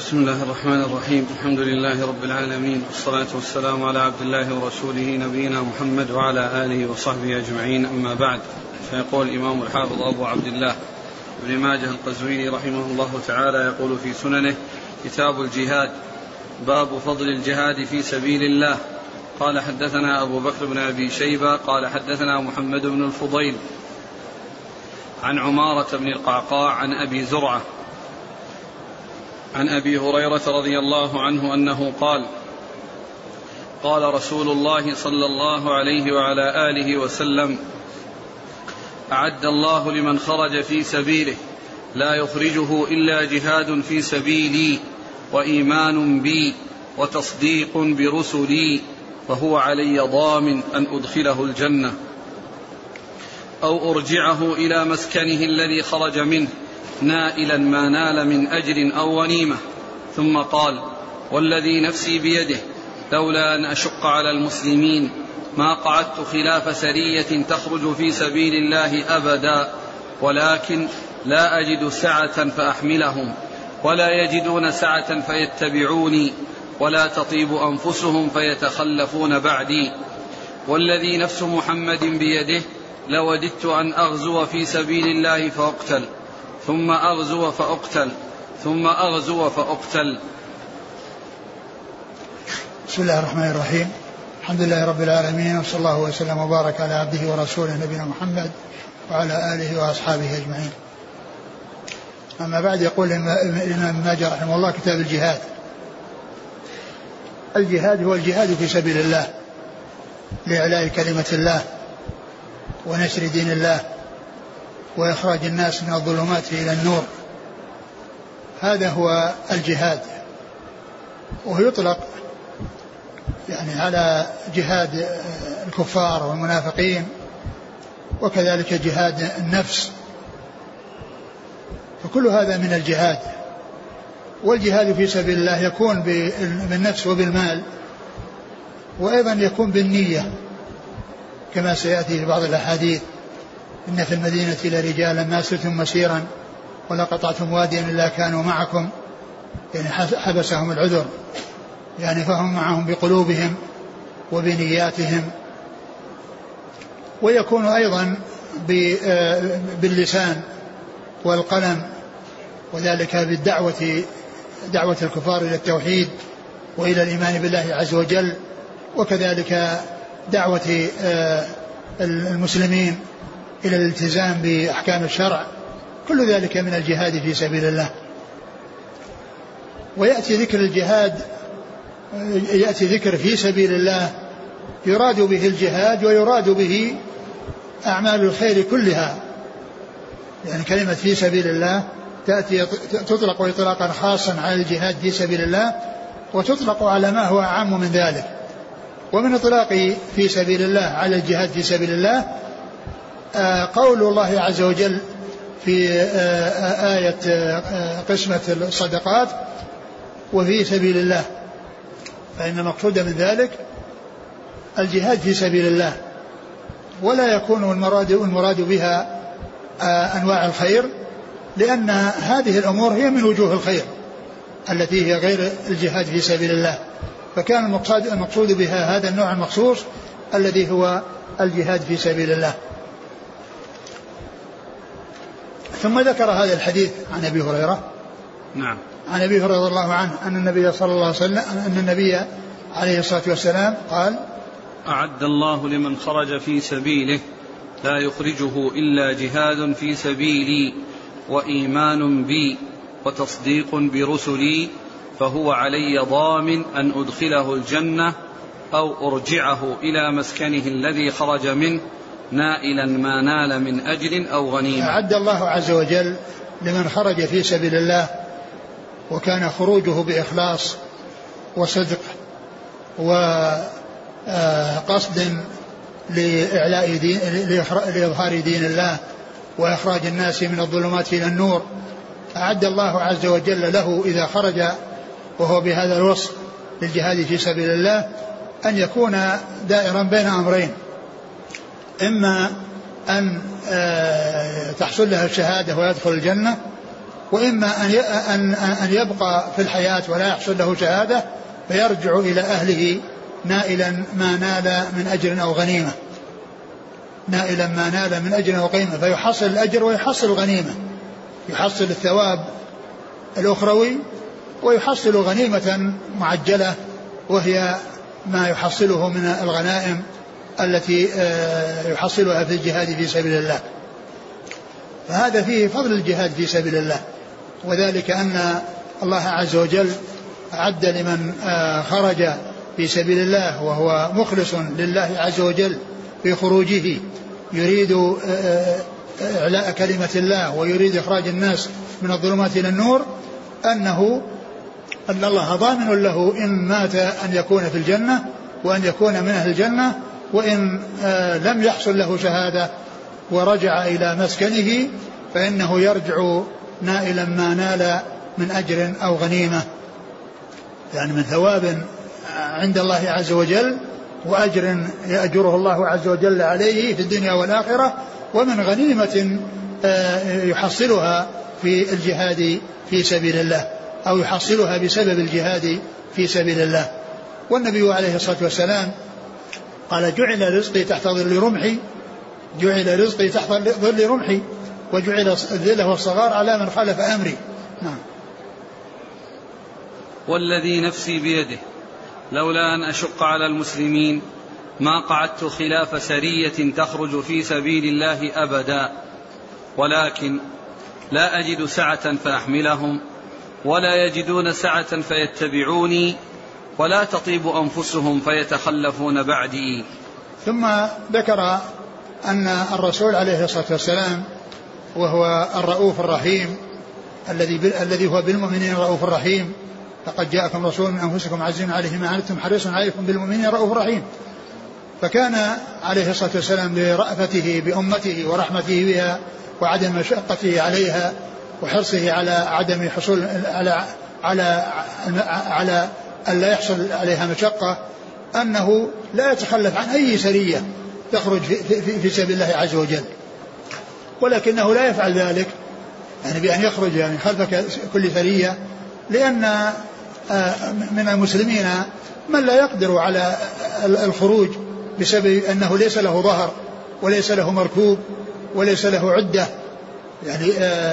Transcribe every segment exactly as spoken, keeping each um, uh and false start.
بسم الله الرحمن الرحيم. الحمد لله رب العالمين، والصلاة والسلام على عبد الله ورسوله نبينا محمد وعلى آله وصحبه أجمعين، أما بعد. فيقول الإمام الحافظ أبو عبد الله ابن ماجه القزويني رحمه الله تعالى يقول في سننه: كتاب الجهاد، باب فضل الجهاد في سبيل الله. قال: حدثنا أبو بكر بن أبي شيبة قال حدثنا محمد بن الفضيل عن عمارة بن القعقاع عن أبي زرعة عن أبي هريرة رضي الله عنه أنه قال: قال رسول الله صلى الله عليه وعلى آله وسلم: أعد الله لمن خرج في سبيله لا يخرجه إلا جهاد في سبيلي وإيمان بي وتصديق برسلي فهو علي ضامن أن أدخله الجنة أو أرجعه إلى مسكنه الذي خرج منه نائلا ما نال من أجر أو غنيمة. ثم قال: والذي نفسي بيده لولا أن أشق على المسلمين ما قعدت خلاف سرية تخرج في سبيل الله أبدا، ولكن لا أجد سعة فأحملهم ولا يجدون سعة فيتبعوني ولا تطيب أنفسهم فيتخلفون بعدي. والذي نفس محمد بيده لوددت أن أغزو في سبيل الله فأقتل ثم أغزو فأقتل ثم أغزو فأقتل. بسم الله الرحمن الرحيم. الحمد لله رب العالمين، وصلى الله وسلم وبارك على عبده ورسوله نبينا محمد وعلى آله وأصحابه أجمعين. أما بعد، يقول الإمام ماجه رحمه الله: كتاب الجهاد. الجهاد هو الجهاد في سبيل الله لإعلاء كلمة الله ونشر دين الله وإخراج الناس من الظلمات إلى النور. هذا هو الجهاد، وهو يطلق يعني على جهاد الكفار والمنافقين، وكذلك جهاد النفس، فكل هذا من الجهاد. والجهاد في سبيل الله يكون بالنفس وبالمال، وأيضا يكون بالنية كما سيأتي في بعض الأحاديث: إن في المدينة لرجالا ما سرتم مسيرا ولا قطعتم واديا إلا كانوا معكم، يعني حبسهم العذر، يعني فهم معهم بقلوبهم وبنياتهم. ويكون أيضا باللسان والقلم، وذلك بالدعوة، دعوة الكفار إلى التوحيد وإلى الإيمان بالله عز وجل، وكذلك دعوة المسلمين إلى الالتزام بأحكام الشرع. كل ذلك من الجهاد في سبيل الله. ويأتي ذكر الجهاد، يأتي ذكر في سبيل الله يراد به الجهاد ويراد به أعمال الخير كلها، يعني كلمة في سبيل الله تأتي تطلق إطلاقا خاصا على الجهاد في سبيل الله، وتطلق على ما هو أعم من ذلك. ومن إطلاق في سبيل الله على الجهاد في سبيل الله قول الله عز وجل في آية قسمة الصدقات: وفي سبيل الله، فإن المقصود من ذلك الجهاد في سبيل الله، ولا يكون المراد, المراد بها أنواع الخير، لأن هذه الأمور هي من وجوه الخير التي هي غير الجهاد في سبيل الله، فكان المقصود, المقصود بها هذا النوع المخصوص الذي هو الجهاد في سبيل الله. ثم ذكر هذا الحديث عن أبي هريرة. نعم. عن أبي هريرة رضي الله عنه أن النبي صلى الله عليه وسلم أن النبي عليه الصلاة والسلام قال: أعد الله لمن خرج في سبيله لا يخرجه إلا جهاد في سبيلي وإيمان بي وتصديق برسلي فهو علي ضامن أن أدخله الجنة أو أرجعه إلى مسكنه الذي خرج منه نائلا ما نال من أجر أو غنيمة. أعد الله عز وجل لمن خرج في سبيل الله وكان خروجه بإخلاص وصدق وقصد لإعلاء دين لإظهار دين الله وإخراج الناس من الظلمات إلى النور. أعد الله عز وجل له إذا خرج وهو بهذا الوصف للجهاد في سبيل الله أن يكون دائرا بين أمرين: إما أن تحصل له الشهادة ويدخل الجنة، وإما أن يبقى في الحياة ولا يحصل له شهادة فيرجع إلى أهله نائلا ما نال من أجر أو غنيمة نائلا ما نال من أجر أو غنيمة فيحصل الأجر ويحصل الغنيمة، يحصل الثواب الأخروي ويحصل غنيمة معجلة وهي ما يحصله من الغنائم التي يحصلها في الجهاد في سبيل الله. فهذا فيه فضل الجهاد في سبيل الله، وذلك أن الله عز وجل أعد لمن خرج في سبيل الله وهو مخلص لله عز وجل في خروجه يريد إعلاء كلمة الله ويريد إخراج الناس من الظلمات إلى النور، أنه أن الله ضامن له إن مات أن يكون في الجنة وأن يكون من أهل الجنة، وإن لم يحصل له شهادة ورجع إلى مسكنه فإنه يرجع نائلا ما نال من أجر أو غنيمة، يعني من ثواب عند الله عز وجل وأجر يأجره الله عز وجل عليه في الدنيا والآخرة، ومن غنيمة يحصلها في الجهاد في سبيل الله أو يحصلها بسبب الجهاد في سبيل الله. والنبي عليه الصلاة والسلام قال جعل رزقي تحت ظل رمحي جعل رزقي تحت ظل رمحي وجعل الذل والصغار على من خالف أمري. نعم. والذي نفسي بيده لولا أن أشق على المسلمين ما قعدت خلاف سرية تخرج في سبيل الله أبدا، ولكن لا أجد سعة فأحملهم ولا يجدون سعة فيتبعوني ولا تطيب أنفسهم فيتخلفون بعدي. ثم ذكر أن الرسول عليه الصلاة والسلام وهو الرؤوف الرحيم الذي الذي هو بالمؤمنين رؤوف الرحيم، لقد جاءكم رسول من أنفسكم عزيز عليه ما عنتم حريص عليكم بالمؤمنين رؤوف رحيم. فكان عليه الصلاة والسلام لرأفته بأمته ورحمته بها وعدم مشقته عليها وحرصه على عدم حصول على على على ألا يحصل عليها مشقة أنه لا يتخلف عن أي سرية تخرج في, في, في سبيل الله عز وجل، ولكنه لا يفعل ذلك يعني بأن يخرج يعني خلف كل سرية، لأن من المسلمين من لا يقدر على الخروج بسبب أنه ليس له ظهر وليس له مركوب وليس له عدة يعني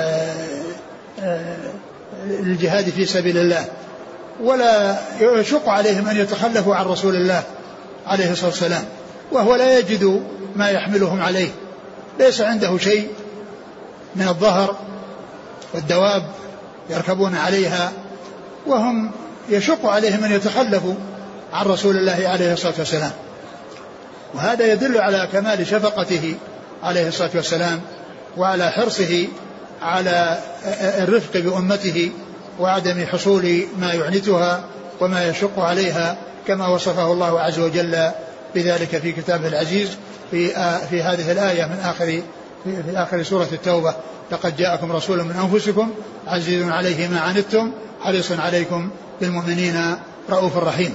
الجهاد في سبيل الله، ولا يشق عليهم أن يتخلفوا عن رسول الله عليه الصلاة والسلام وهو لا يجد ما يحملهم عليه، ليس عنده شيء من الظهر والدواب يركبون عليها، وهم يشق عليهم أن يتخلفوا عن رسول الله عليه الصلاة والسلام. وهذا يدل على كمال شفقته عليه الصلاة والسلام وعلى حرصه على الرفق بأمته وعدم حصول ما يعنتها وما يشق عليها، كما وصفه الله عز وجل بذلك في كتابه العزيز في, في هذه الآية من آخر في, في آخر سورة التوبة: لقد جاءكم رسول من أنفسكم عزيز عليه ما عنتم حريص عليكم بالمؤمنين رؤوف رحيم.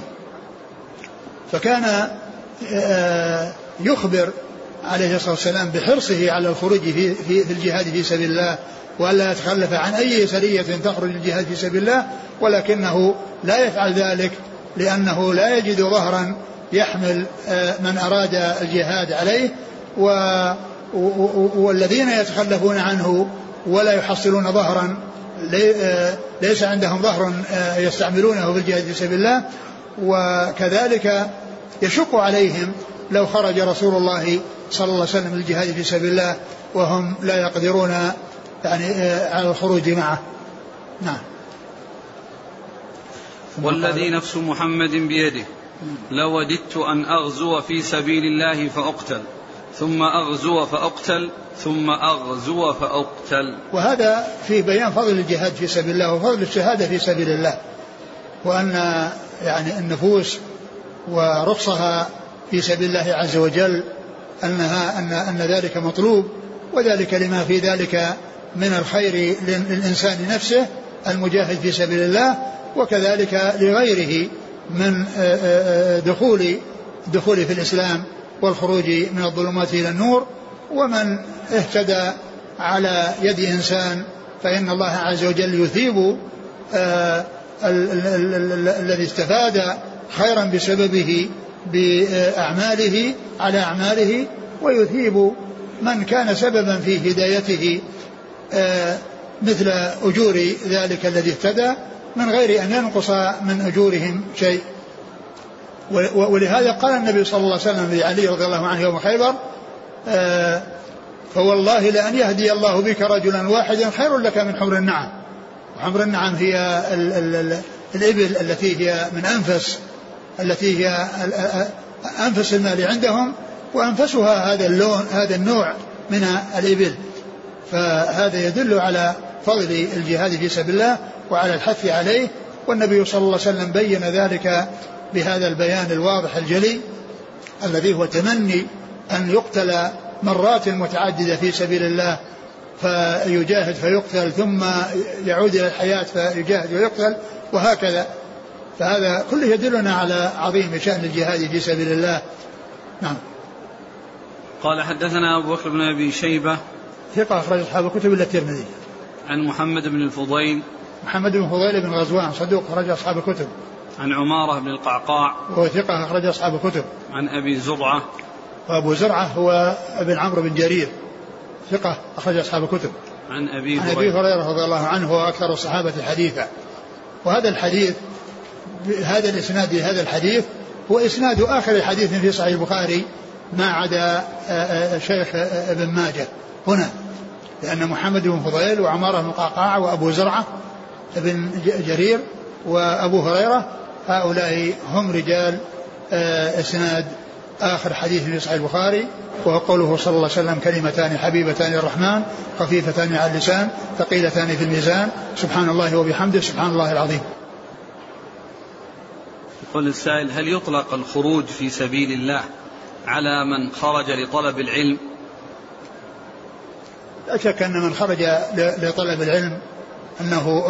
فكان يخبر عليه الصلاة والسلام بحرصه على الخروج في, في, في الجهاد في سبيل الله وألا يتخلف عن أي سرية تخرج الجهاد في سبيل الله، ولكنه لا يفعل ذلك لأنه لا يجد ظهرا يحمل من أراد الجهاد عليه، والذين يتخلفون عنه ولا يحصلون ظهرا ليس عندهم ظهر يستعملونه في الجهاد في سبيل الله، وكذلك يشق عليهم لو خرج رسول الله صلى الله عليه وسلم للجهاد في سبيل الله وهم لا يقدرون يعني على الخروج معه. نعم. والذي نفس محمد بيده لوددت أن أغزو في سبيل الله فأقتل ثم أغزو فأقتل ثم أغزو فأقتل. وهذا في بيان فضل الجهاد في سبيل الله وفضل الشهادة في سبيل الله، وأن يعني النفوس ورخصها في سبيل الله عز وجل أنها أن أن ذلك مطلوب، وذلك لما في ذلك من الخير للإنسان نفسه المجاهد في سبيل الله، وكذلك لغيره من دخول دخول في الإسلام والخروج من الظلمات إلى النور. ومن اهتدى على يد إنسان فإن الله عز وجل يثيب آه الذي استفاد خيرا بسببه بأعماله على أعماله، ويثيب من كان سببا في هدايته آه مثل أجور ذلك الذي اهتدى من غير أن ينقص من أجورهم شيء. ولهذا قال النبي صلى الله عليه وسلم لعلي رضي الله عنه يوم خيبر آه فوالله لأن يهدي الله بك رجلا واحدا خير لك من حمر النعم. وحمر النعم هي ال ال ال الإبل التي هي من أنفس التي هي أنفس المال عندهم، وأنفسها هذا اللون هذا النوع من الإبل. فهذا يدل على فضل الجهاد في سبيل الله وعلى الحث عليه، والنبي صلى الله عليه وسلم بين ذلك بهذا البيان الواضح الجلي الذي هو تمني أن يقتل مرات متعددة في سبيل الله، فيجاهد فيقتل ثم يعود إلى الحياة فيجاهد ويقتل وهكذا. فهذا كله يدلنا على عظيم شأن الجهاد في سبيل الله. نعم. قال حدثنا أبو بكر بن أبي شيبة ثقة أخرج أصحاب الكتب إلا الترمذي. عن محمد بن الفضيل محمد بن فضيل بن غزوان صدوق أخرج أصحاب الكتب. عن عمارة بن القعقاع وهو ثقة أخرج أصحاب الكتب. عن أبي زرعة وأبو زرعة هو ابن عمرو بن جرير ثقة أخرج أصحاب الكتب. عن أبي عن أبي هريرة رضي الله عنه هو أكثر الصحابة حديثا. وهذا الحديث هذا الإسناد هذا الحديث هو إسناد آخر حديث في صحيح البخاري ما عدا شيخ ابن ماجه هنا، لأن محمد بن فضيل وعمارة بن القعقاع وأبو زرعة ابن جرير وأبو هريرة هؤلاء هم رجال إسناد آخر حديث في صحيح البخاري، وهو قوله صلى الله عليه وسلم كلمتان حبيبتان الرحمن خفيفتان على اللسان ثقيلتان في الميزان سبحان الله وبحمده سبحان الله العظيم. يقول السائل: هل يطلق الخروج في سبيل الله على من خرج لطلب العلم؟ لا شك أن من خرج لطلب العلم أنه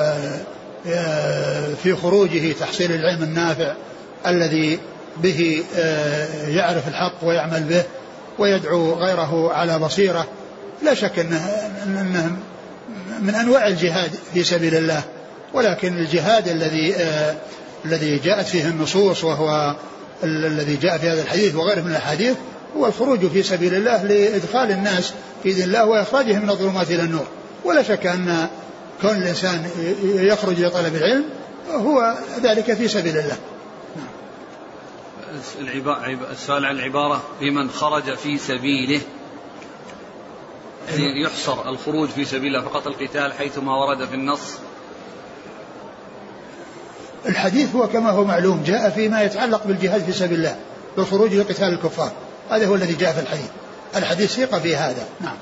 في خروجه تحصيل العلم النافع الذي به يعرف الحق ويعمل به ويدعو غيره على بصيرة. لا شك أنه من أنواع الجهاد في سبيل الله، ولكن الجهاد الذي الذي جاءت فيه النصوص وهو الذي جاء في هذا الحديث وغيره من الحديث هو الخروج في سبيل الله لإدخال الناس في دين الله وإخراجهم من الظلمات إلى النور. ولا شك أن كون الإنسان يخرج لطلب العلم هو ذلك في سبيل الله. السؤال عن العبارة بمن خرج في سبيله، يعني يحصر الخروج في سبيل الله فقط القتال حيثما ورد في النص؟ الحديث هو كما هو معلوم جاء فيما يتعلق بالجهاد في سبيل الله بالخروج لقتال الكفار، هذا هو الذي جاء في الحديث. الحديث ثقة في هذا. نعم.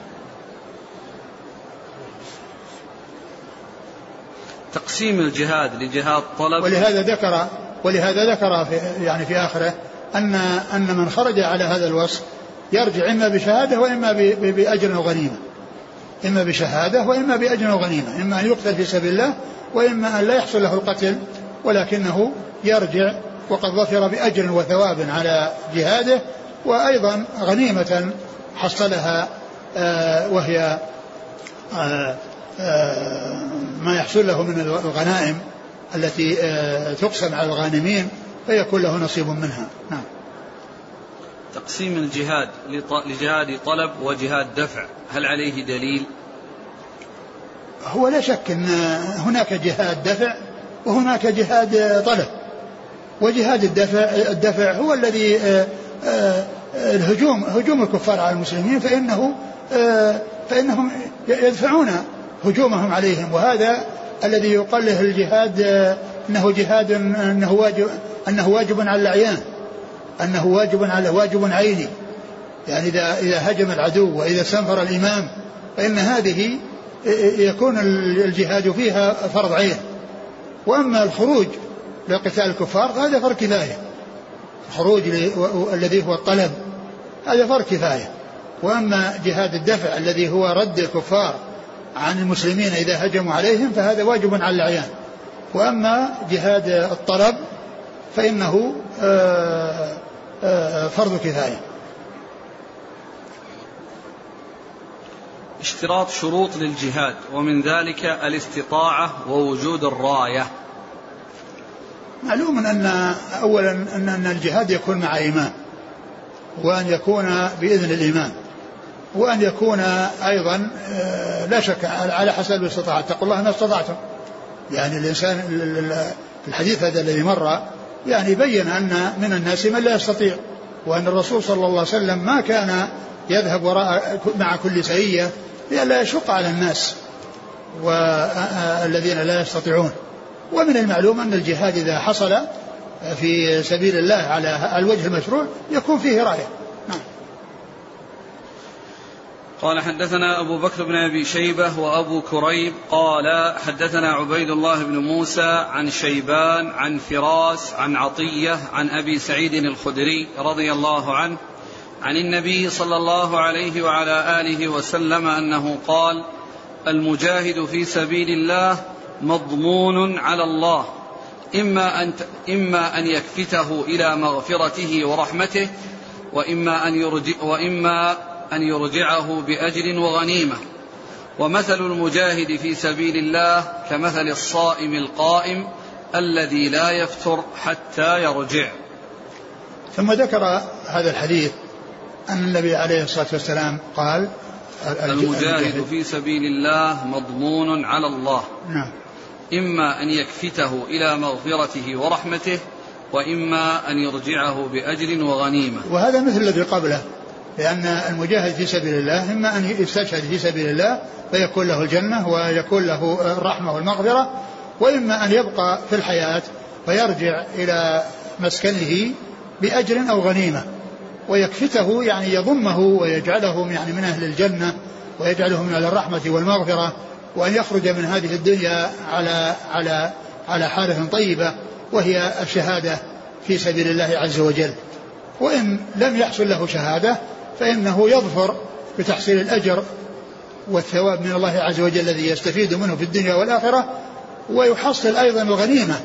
تقسيم الجهاد لجهاد طلب، ولهذا ذكر ولهذا ذكر في يعني في آخره أن أن من خرج على هذا الوصف يرجع إما بشهادة وإما بأجر وغنيمة، إما بشهادة وإما بأجر وغنيمة، إما أن يقتل في سبيل الله وإما أن لا يحصل له القتل ولكنه يرجع وقد ظفر بأجر وثواب على جهاده، وأيضا غنيمة حصلها آه وهي آه آه ما يحصل له من الغنائم التي آه تقسم على الغانمين فيكون له نصيب منها. نعم. تقسيم الجهاد لجهاد طلب وجهاد دفع، هل عليه دليل؟ هو لا شك أن هناك جهاد دفع وهناك جهاد طلب، وجهاد الدفع الدفع هو الذي آه آه الهجوم هجوم الكفار على المسلمين، فإنه آه فإنهم يدفعون هجومهم عليهم، وهذا الذي يقال له الجهاد آه أنه جهاد أنه واجب أنه واجب على الأعيان، أنه واجب على واجب عيني، يعني إذا إذا هجم العدو وإذا استنفر الإمام فإن هذه يكون الجهاد فيها فرض عين. وأما الخروج لقتال الكفار فهذا فرض كفاية، الخروج الذي هو الطلب هذا فرض كفاية. وأما جهاد الدفع الذي هو رد الكفار عن المسلمين إذا هجموا عليهم فهذا واجب على الأعيان. وأما جهاد الطلب فإنه فرض كفاية. اشتراط شروط للجهاد، ومن ذلك الاستطاعة ووجود الراية. معلوم أن أولا أن الجهاد يكون مع إمام، وأن يكون بإذن الإمام، وأن يكون أيضا لا شك على حسب الاستطاعة. اتقوا الله ما استطعتم. يعني الإنسان الحديث هذا الذي مر يعني بين أن من الناس من لا يستطيع، وأن الرسول صلى الله عليه وسلم ما كان يذهب وراء مع كل سرية لئلا يشق على الناس والذين لا يستطيعون. ومن المعلوم أن الجهاد إذا حصل في سبيل الله على الوجه المشروع يكون فيه راية. نعم. قال حدثنا أبو بكر بن أبي شيبة وأبو كريب قال حدثنا عبيد الله بن موسى عن شيبان عن فراس عن عطية عن أبي سعيد الخدري رضي الله عنه عن النبي صلى الله عليه وعلى آله وسلم أنه قال: المجاهد في سبيل الله مضمون على الله، إما أن, إما أن يكفته إلى مغفرته ورحمته، وإما أن, يرجع وإما أن يرجعه بأجر وغنيمة. ومثل المجاهد في سبيل الله كمثل الصائم القائم الذي لا يفطر حتى يرجع. ثم ذكر هذا الحديث أن النبي عليه الصلاة والسلام قال: المجاهد في سبيل الله مضمون على الله. نعم. إما أن يكفته إلى مغفرته ورحمته، وإما أن يرجعه بأجر وغنيمة. وهذا مثل الذي قبله، لأن المجاهد في سبيل الله إما أن يستشهد في سبيل الله فيكون له الجنة ويكون له الرحمة والمغفرة، وإما أن يبقى في الحياة فيرجع إلى مسكنه بأجر أو غنيمة، ويكفته يعني يضمه ويجعله يعني من أهل الجنة ويجعله من أهل الرحمة والمغفرة، وأن يخرج من هذه الدنيا على على على حالة طيبة وهي الشهادة في سبيل الله عز وجل. وإن لم يحصل له شهادة فإنه يظفر بتحصيل الأجر والثواب من الله عز وجل الذي يستفيد منه في الدنيا والآخرة، ويحصل أيضا الغنيمة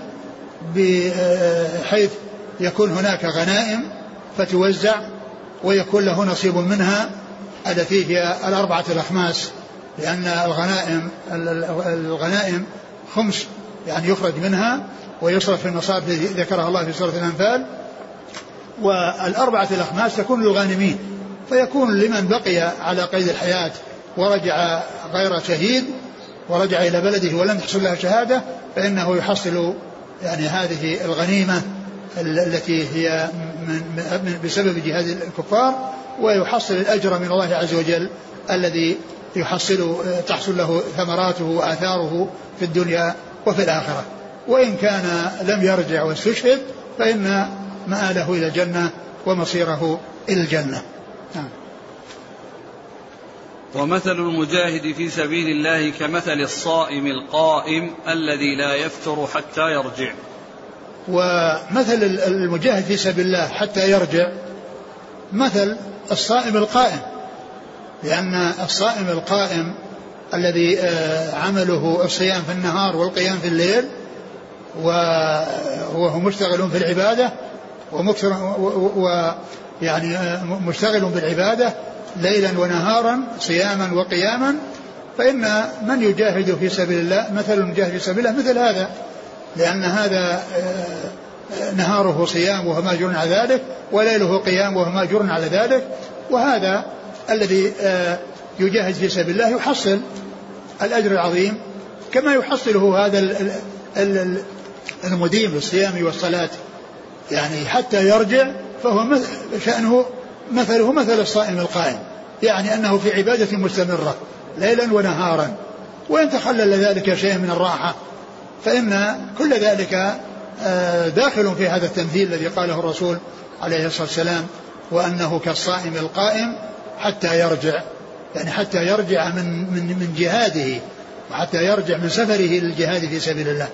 بحيث يكون هناك غنائم فتوزع ويكون له نصيب منها التي هي الأربعة الأخماس، لأن الغنائم الغنائم خمس يعني يخرج منها ويصرف في النصاب الذي ذكرها الله في سورة الأنفال، والأربعة الأخماس تكون للغانمين، فيكون لمن بقي على قيد الحياة ورجع غير شهيد ورجع إلى بلده ولم يحصل له شهادة فإنه يحصل يعني هذه الغنيمة التي هي من من بسبب جهاد الكفار، ويحصل الأجر من الله عز وجل الذي يحصل تحصل له ثمراته وآثاره في الدنيا وفي الآخرة. وإن كان لم يرجع واستشهد فإن مآله إلى الجنة ومصيره إلى الجنة. نعم. ومثل المجاهد في سبيل الله كمثل الصائم القائم الذي لا يفطر حتى يرجع. ومثل المجاهد في سبيل الله حتى يرجع مثل الصائم القائم، لأن الصائم القائم الذي عمله الصيام في النهار والقيام في الليل وهو مشتغل في العبادة ويعني مشتغل بالعبادة ليلا ونهارا صياما وقياما، فإن من يجاهد في سبيل الله مثل المجاهد في سبيل الله مثل هذا، لأن هذا نهاره صيام وهو ماجور على ذلك، وليله قيام وهو ماجور على ذلك. وهذا الذي يجاهد في سبيل الله يحصل الأجر العظيم كما يحصله هذا المديم بالصيام والصلاة، يعني حتى يرجع فهو شأنه مثله مثل الصائم القائم، يعني أنه في عبادة مستمرة ليلا ونهارا، وإن تخلل ذلك شيء من الراحة فإن كل ذلك داخل في هذا التمثيل الذي قاله الرسول عليه الصلاة والسلام، وأنه كالصائم القائم حتى يرجع، يعني حتى يرجع من من من جهاده وحتى يرجع من سفره للجهاد في سبيل الله.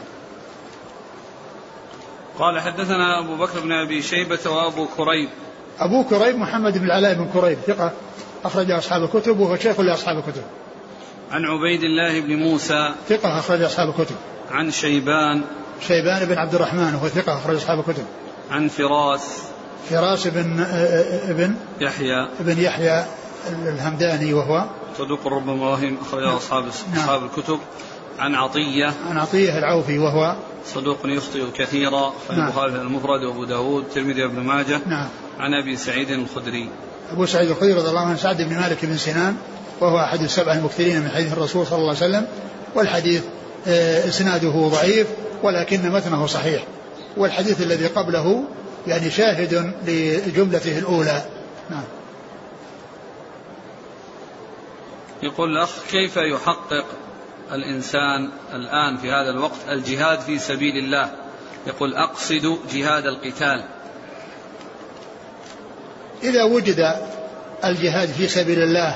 قال حدثنا أبو بكر بن أبي شيبة وأبو كريب. أبو كريب محمد بن العلاء بن كريب ثقة أخرج أصحاب الكتب وهو شيخ لأصحاب الكتب. عن عبيد الله بن موسى ثقة أخرج أصحاب الكتب. عن شيبان شيبان بن عبد الرحمن وهو ثقة أخرج أصحاب الكتب. عن فراس فراس بن ابن يحيى ابن يحيى الهمداني وهو صدوق ربما وهم، أخرجه أصحاب أصحاب الكتب. عن عطية عن عطية العوفي وهو صدوق يخطئ كثيرا، في البخاري المفرد وأبو داود والترمذي وابن ماجه. نعم. عن أبي سعيد الخدري أبو سعيد الخدري رضي الله عنه سعد بن مالك بن سنان، وهو أحد السبع المكثرين من حديث الرسول صلى الله عليه وسلم، والحديث إسناده ضعيف ولكن متنه صحيح، والحديث الذي قبله يعني شاهد لجملته الأولى. نعم. يقول الأخ: كيف يحقق الإنسان الآن في هذا الوقت الجهاد في سبيل الله؟ يقول: أقصد جهاد القتال. إذا وجد الجهاد في سبيل الله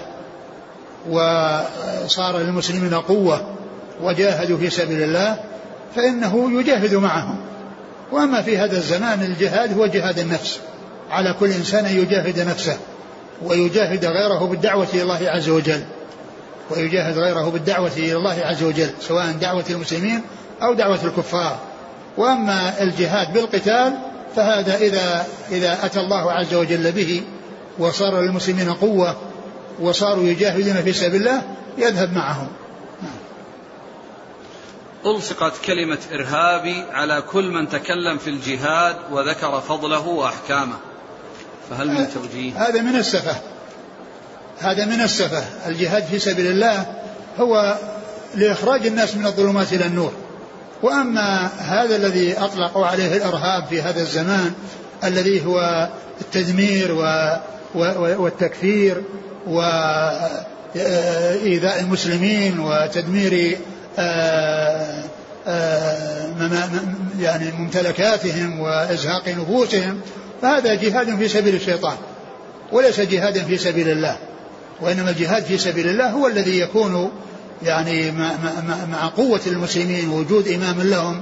وصار للمسلمين قوة وجاهدوا في سبيل الله فإنه يجاهد معهم. وأما في هذا الزمان الجهاد هو جهاد النفس، على كل إنسان يجاهد نفسه ويجاهد غيره بالدعوة إلى الله عز وجل، ويجاهد غيره بالدعوة إلى الله عز وجل، سواء دعوة المسلمين أو دعوة الكفار. وأما الجهاد بالقتال فهذا إذا, إذا أتى الله عز وجل به وصار للمسلمين قوة وصاروا يجاهدون في سبيل الله يذهب معهم. ألصقت كلمة إرهابي على كل من تكلم في الجهاد وذكر فضله وأحكامه، فهل من توجيه؟ هذا من السفة، هذا من السفة. الجهاد في سبيل الله هو لإخراج الناس من الظلمات إلى النور. وأما هذا الذي أطلقوا عليه الإرهاب في هذا الزمان الذي هو التدمير والتكفير وإيذاء المسلمين وتدمير يعني ممتلكاتهم وإزهاق نفوسهم، فهذا جهاد في سبيل الشيطان وليس جهادا في سبيل الله. وإنما الجهاد في سبيل الله هو الذي يكون يعني مع قوة المسلمين ووجود إمام لهم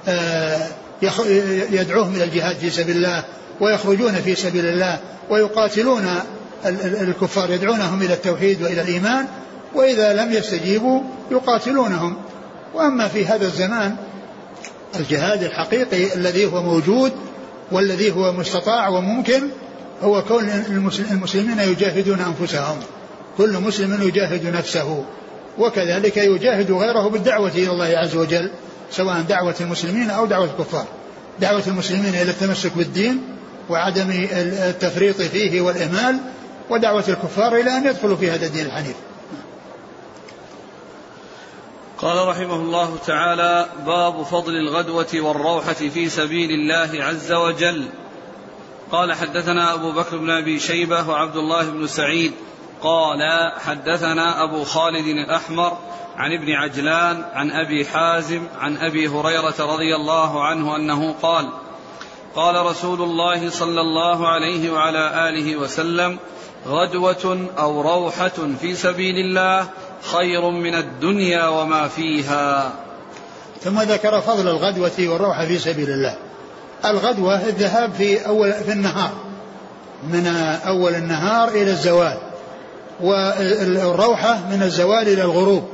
يدعوهم إلى الجهاد في سبيل الله ويخرجون في سبيل الله ويقاتلون الكفار، يدعونهم إلى التوحيد وإلى الإيمان، وإذا لم يستجيبوا يقاتلونهم. وأما في هذا الزمان الجهاد الحقيقي الذي هو موجود والذي هو مستطاع وممكن هو كون المسلمين يجاهدون أنفسهم، كل مسلم يجاهد نفسه، وكذلك يجاهد غيره بالدعوة إلى الله عز وجل، سواء دعوة المسلمين أو دعوة الكفار. دعوة المسلمين إلى التمسك بالدين وعدم التفريط فيه والإهمال، ودعوة الكفار إلى أن يدخلوا في هذا الدين الحنيف. قال رحمه الله تعالى: باب فضل الغدوة والروحة في سبيل الله عز وجل. قال: حدثنا أبو بكر بن أبي شيبة وعبد الله بن سعيد قال: حدثنا أبو خالد الأحمر عن ابن عجلان عن أبي حازم عن أبي هريرة رضي الله عنه أنه قال: قال رسول الله صلى الله عليه وعلى آله وسلم: غدوة أو روحة في سبيل الله خير من الدنيا وما فيها. ثم ذكر فضل الغدوة والروحة في سبيل الله. الغدوة الذهاب في أول في النهار، من أول النهار إلى الزوال، والروحة من الزوال إلى الغروب.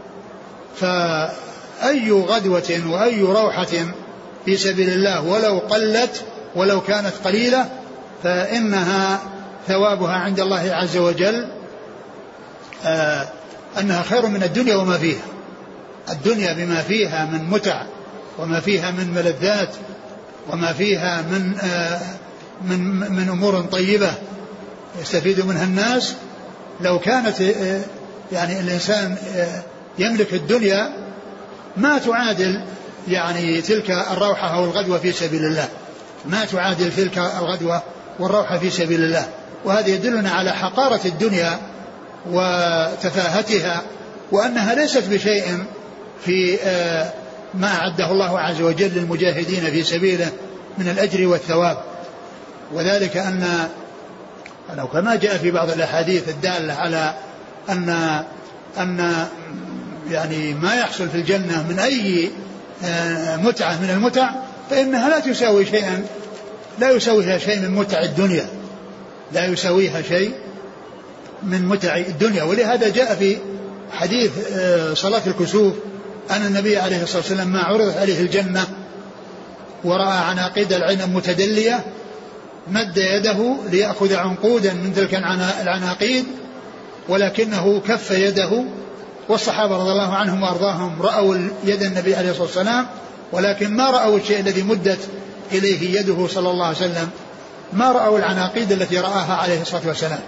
فأي غدوة وأي روحة في سبيل الله ولو قلت ولو كانت قليلة فإنها ثوابها عند الله عز وجل آه أنها خير من الدنيا وما فيها. الدنيا بما فيها من متع وما فيها من ملذات وما فيها من آه من من أمور طيبة يستفيد منها الناس، لو كانت آه يعني الإنسان آه يملك الدنيا ما تعادل يعني تلك الروحة أو الغدوة في سبيل الله، ما تعادل تلك الغدوة والروحة في سبيل الله. وهذا يدلنا على حقارة الدنيا وتفاهتها، وأنها ليست بشيء في ما أعده الله عز وجل للمجاهدين في سبيله من الأجر والثواب. وذلك أن أو كما جاء في بعض الأحاديث الدالة على أن أن يعني ما يحصل في الجنة من أي متعة من المتع فإنها لا تساوي شيئا، لا يساويها شيء من متع الدنيا، لا يساويها شيء من متع الدنيا. ولهذا جاء في حديث صلاة الكسوف أن النبي عليه الصلاة والسلام ما عرضت عليه الجنة ورأى عناقيد العنب متدلية مد يده ليأخذ عنقودا من تلك العناقيد ولكنه كف يده، والصحابة رضي الله عنهم وأرضاهم رأوا يد النبي عليه الصلاة والسلام، ولكن ما رأوا الشيء الذي مدت إليه يده صلى الله عليه وسلم، ما رأوا العناقيد التي رآها عليه الصلاة والسلام.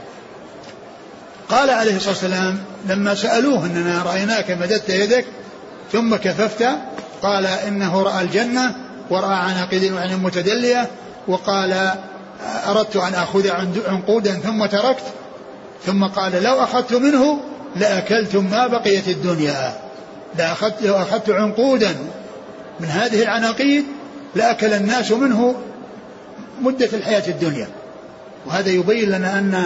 قال عليه الصلاة والسلام لما سألوه أننا رأيناك مددت يدك ثم كففت، قال إنه رأى الجنة ورأى عناقيد متدلية، وقال أردت أن أخذ عنقودا ثم تركت، ثم قال لو أخذت منه لأكلتم ما بقيت الدنيا، لو أخذت عنقودا من هذه العناقيد لأكل الناس منه مدة الحياة الدنيا. وهذا يبين لنا أن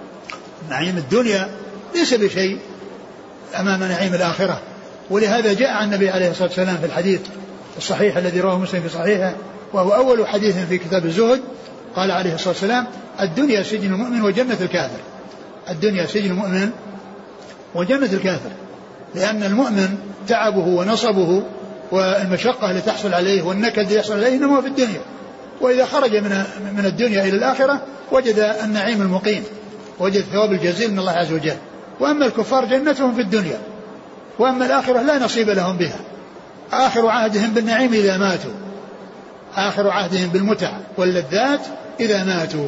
نعيم الدنيا ليس بشيء أمام نعيم الآخرة. ولهذا جاء عن النبي عليه الصلاة والسلام في الحديث الصحيح الذي رواه مسلم في صحيحه، وهو أول حديث في كتاب الزهد، قال عليه الصلاة والسلام الدنيا سجن المؤمن وجنة الكافر. الدنيا سجن المؤمن وجنة الكافر، لأن المؤمن تعبه ونصبه والمشقة التي تحصل عليه والنكد الذي يحصل عليه إنما في الدنيا، وإذا خرج من من الدنيا إلى الآخرة وجد النعيم المقيم، وجد الثواب الجزيل من الله عز وجل. وأما الكفار جنتهم في الدنيا، وأما الآخرة لا نصيب لهم بها. آخر عهدهم بالنعيم إذا ماتوا، آخر عهدهم بالمتع واللذات إذا ماتوا.